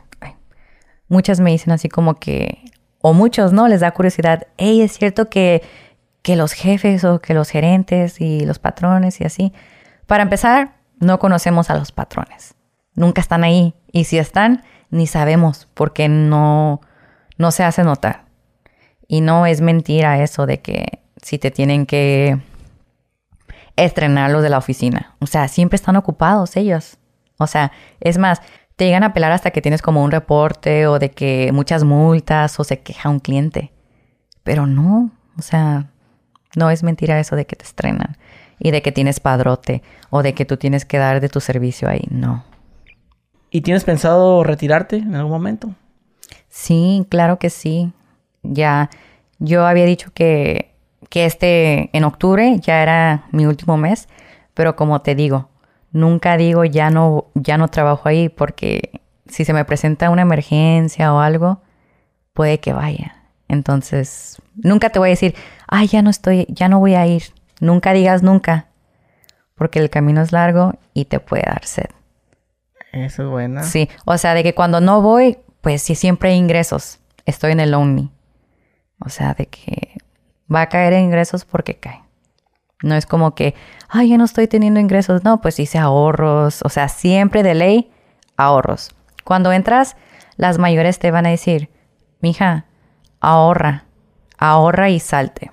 muchas me dicen así como que... O muchos, ¿no? Les da curiosidad. Hey, ¿es cierto que los jefes o que los gerentes y los patrones y así? Para empezar, no conocemos a los patrones. Nunca están ahí. Y si están, ni sabemos porque no se hace notar. Y no es mentira eso de que si te tienen que estrenar los de la oficina. O sea, siempre están ocupados ellos. O sea, es más, te llegan a pelar hasta que tienes como un reporte o de que muchas multas o se queja un cliente. Pero no, o sea, no es mentira eso de que te estrenan y de que tienes padrote o de que tú tienes que dar de tu servicio ahí. No. ¿Y tienes pensado retirarte en algún momento? Sí, claro que sí. Ya, yo había dicho que en octubre ya era mi último mes, pero como te digo, nunca digo ya no trabajo ahí porque si se me presenta una emergencia o algo, puede que vaya. Entonces, nunca te voy a decir, ay, ya no voy a ir. Nunca digas nunca, porque el camino es largo y te puede dar sed. Eso es buena. Sí, o sea, de que cuando no voy, pues sí, siempre hay ingresos. Estoy en el Only. O sea, de que va a caer en ingresos porque cae. No es como que, ay, ya no estoy teniendo ingresos. No, pues hice ahorros. O sea, siempre de ley, ahorros. Cuando entras, las mayores te van a decir, mija, ahorra y salte.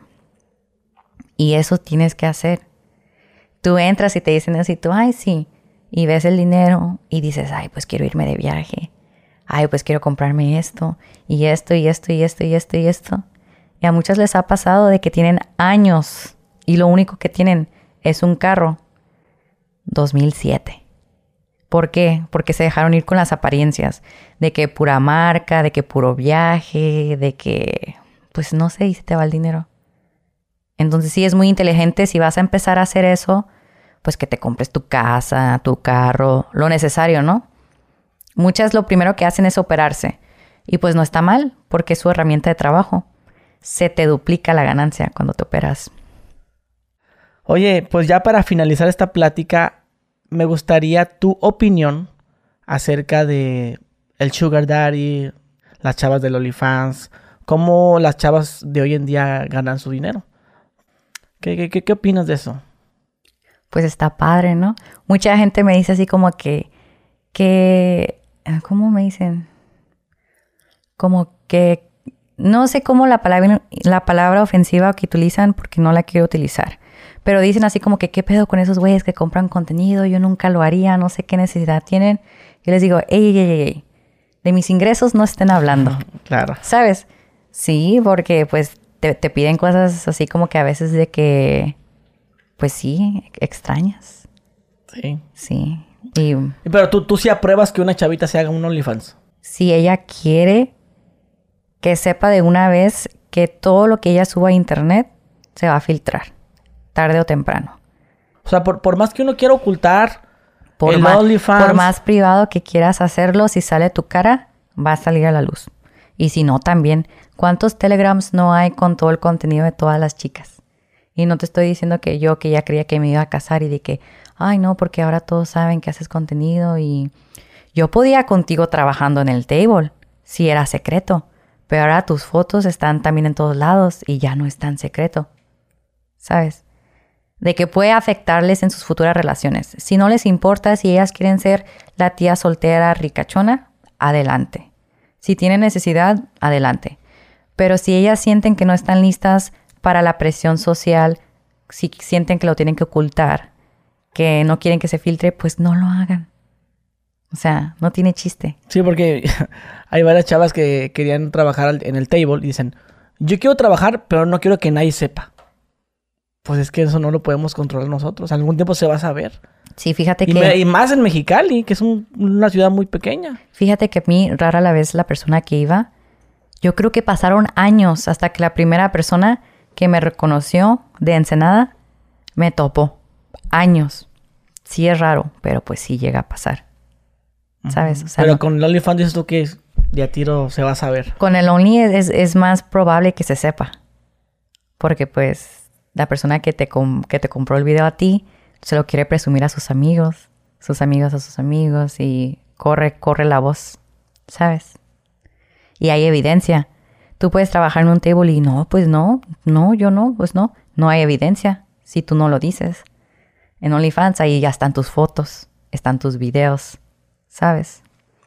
Y eso tienes que hacer. Tú entras y te dicen así, tú, ay, sí. Y ves el dinero y dices, ay, pues quiero irme de viaje. Ay, pues quiero comprarme esto, y esto, y esto, y esto, y esto, y esto. Y a muchas les ha pasado de que tienen años y lo único que tienen es un carro 2007. ¿Por qué? Porque se dejaron ir con las apariencias de que pura marca, de que puro viaje, de que, pues no sé, y se te va el dinero. Entonces sí es muy inteligente si vas a empezar a hacer eso, pues que te compres tu casa, tu carro, lo necesario, ¿no? Muchas lo primero que hacen es operarse. Y pues no está mal, porque es su herramienta de trabajo. Se te duplica la ganancia cuando te operas. Oye, pues ya para finalizar esta plática, me gustaría tu opinión acerca de el Sugar Daddy, las chavas del OnlyFans, cómo las chavas de hoy en día ganan su dinero. ¿Qué opinas de eso? Pues está padre, ¿no? Mucha gente me dice así como que ¿cómo me dicen? Como que no sé cómo la palabra ofensiva que utilizan porque no la quiero utilizar. Pero dicen así como que ¿qué pedo con esos güeyes que compran contenido? Yo nunca lo haría, no sé qué necesidad tienen. Yo les digo, ey, de mis ingresos no estén hablando. Claro. ¿Sabes? Sí, porque pues te piden cosas así como que a veces de que, pues sí, extrañas. Sí. Sí. Pero tú sí apruebas que una chavita se haga un OnlyFans. Si ella quiere, que sepa de una vez que todo lo que ella suba a internet se va a filtrar, tarde o temprano. O sea, por más que uno quiera ocultar Por el OnlyFans, por más privado que quieras hacerlo, si sale tu cara, va a salir a la luz. Y si no, también. ¿Cuántos Telegrams no hay con todo el contenido de todas las chicas? Y no te estoy diciendo que yo, que ya creía que me iba a casar y de que, ay, no, porque ahora todos saben que haces contenido y yo podía contigo trabajando en el table, si era secreto, pero ahora tus fotos están también en todos lados y ya no es tan secreto, ¿sabes? De que puede afectarles en sus futuras relaciones. Si no les importa, si ellas quieren ser la tía soltera ricachona, adelante. Si tienen necesidad, adelante. Pero si ellas sienten que no están listas para la presión social, si sienten que lo tienen que ocultar, que no quieren que se filtre, pues no lo hagan. O sea, no tiene chiste. Sí, porque hay varias chavas que querían trabajar en el table y dicen, yo quiero trabajar, pero no quiero que nadie sepa. Pues es que eso no lo podemos controlar nosotros. Algún tiempo se va a saber. Sí, fíjate que... Y más en Mexicali, que es una ciudad muy pequeña. Fíjate que a mí, rara la vez, la persona que iba, yo creo que pasaron años hasta que la primera persona que me reconoció de Ensenada me topó. Años. Sí es raro, pero pues sí llega a pasar. ¿Sabes? O sea, pero no. con el OnlyFans dices tú que de a tiro se va a saber. Con el Only es más probable que se sepa. Porque pues la persona que te compró el video a ti se lo quiere presumir a sus amigos a sus amigos y corre la voz, ¿sabes? Y hay evidencia. Tú puedes trabajar en un table y no, pues no, yo no, pues no. No hay evidencia si tú no lo dices. En OnlyFans ahí ya están tus fotos, están tus videos, ¿sabes?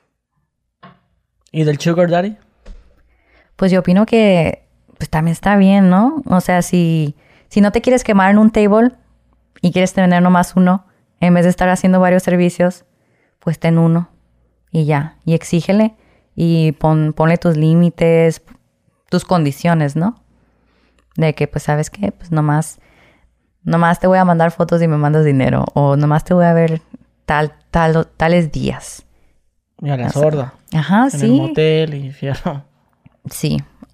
¿Y del Sugar Daddy? Pues yo opino que pues también está bien, ¿no? O sea, si no te quieres quemar en un table y quieres tener nomás uno, en vez de estar haciendo varios servicios, pues ten uno y ya. Y exígele y ponle tus límites, tus condiciones, ¿no? De que, pues, ¿sabes qué? Pues nomás te voy a mandar fotos y me mandas dinero. O nomás te voy a ver tales días. Y a la sorda. Ajá, en sí. En el motel y fierro. Sí.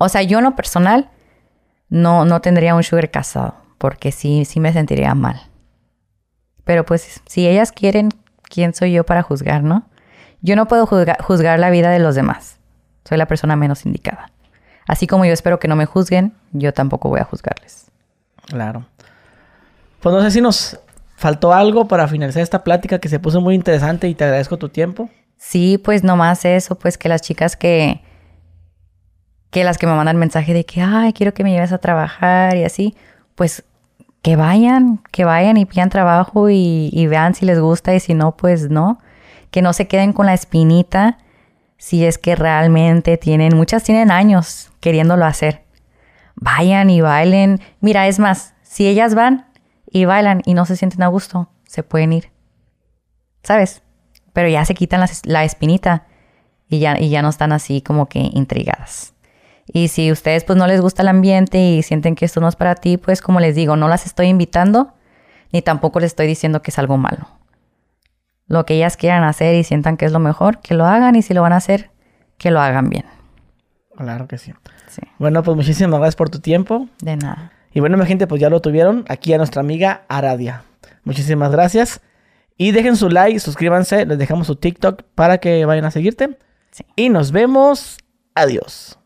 O sea, yo en lo personal no tendría un sugar casado, porque sí me sentiría mal. Pero pues si ellas quieren, ¿quién soy yo para juzgar, no? Yo no puedo juzgar la vida de los demás. Soy la persona menos indicada. Así como yo espero que no me juzguen, yo tampoco voy a juzgarles. Claro. Pues no sé si nos faltó algo para finalizar esta plática que se puso muy interesante y te agradezco tu tiempo. Sí, pues nomás eso, pues que las chicas que las que me mandan mensaje de que, ay, quiero que me lleves a trabajar y así, pues que vayan y pidan trabajo y vean si les gusta y si no, pues no. Que no se queden con la espinita si es que realmente muchas tienen años queriéndolo hacer. Vayan y bailen. Mira, es más, si ellas van y bailan y no se sienten a gusto, se pueden ir. ¿Sabes? Pero ya se quitan la espinita y ya no están así como que intrigadas. Y si a ustedes pues no les gusta el ambiente y sienten que esto no es para ti, pues como les digo, no las estoy invitando ni tampoco les estoy diciendo que es algo malo. Lo que ellas quieran hacer y sientan que es lo mejor, que lo hagan, y si lo van a hacer, que lo hagan bien. Claro que sí. Bueno, pues muchísimas gracias por tu tiempo. De nada. Y bueno, mi gente, pues ya lo tuvieron aquí a nuestra amiga Aradia. Muchísimas gracias. Y dejen su like, suscríbanse, les dejamos su TikTok para que vayan a seguirte. Sí. Y nos vemos. Adiós.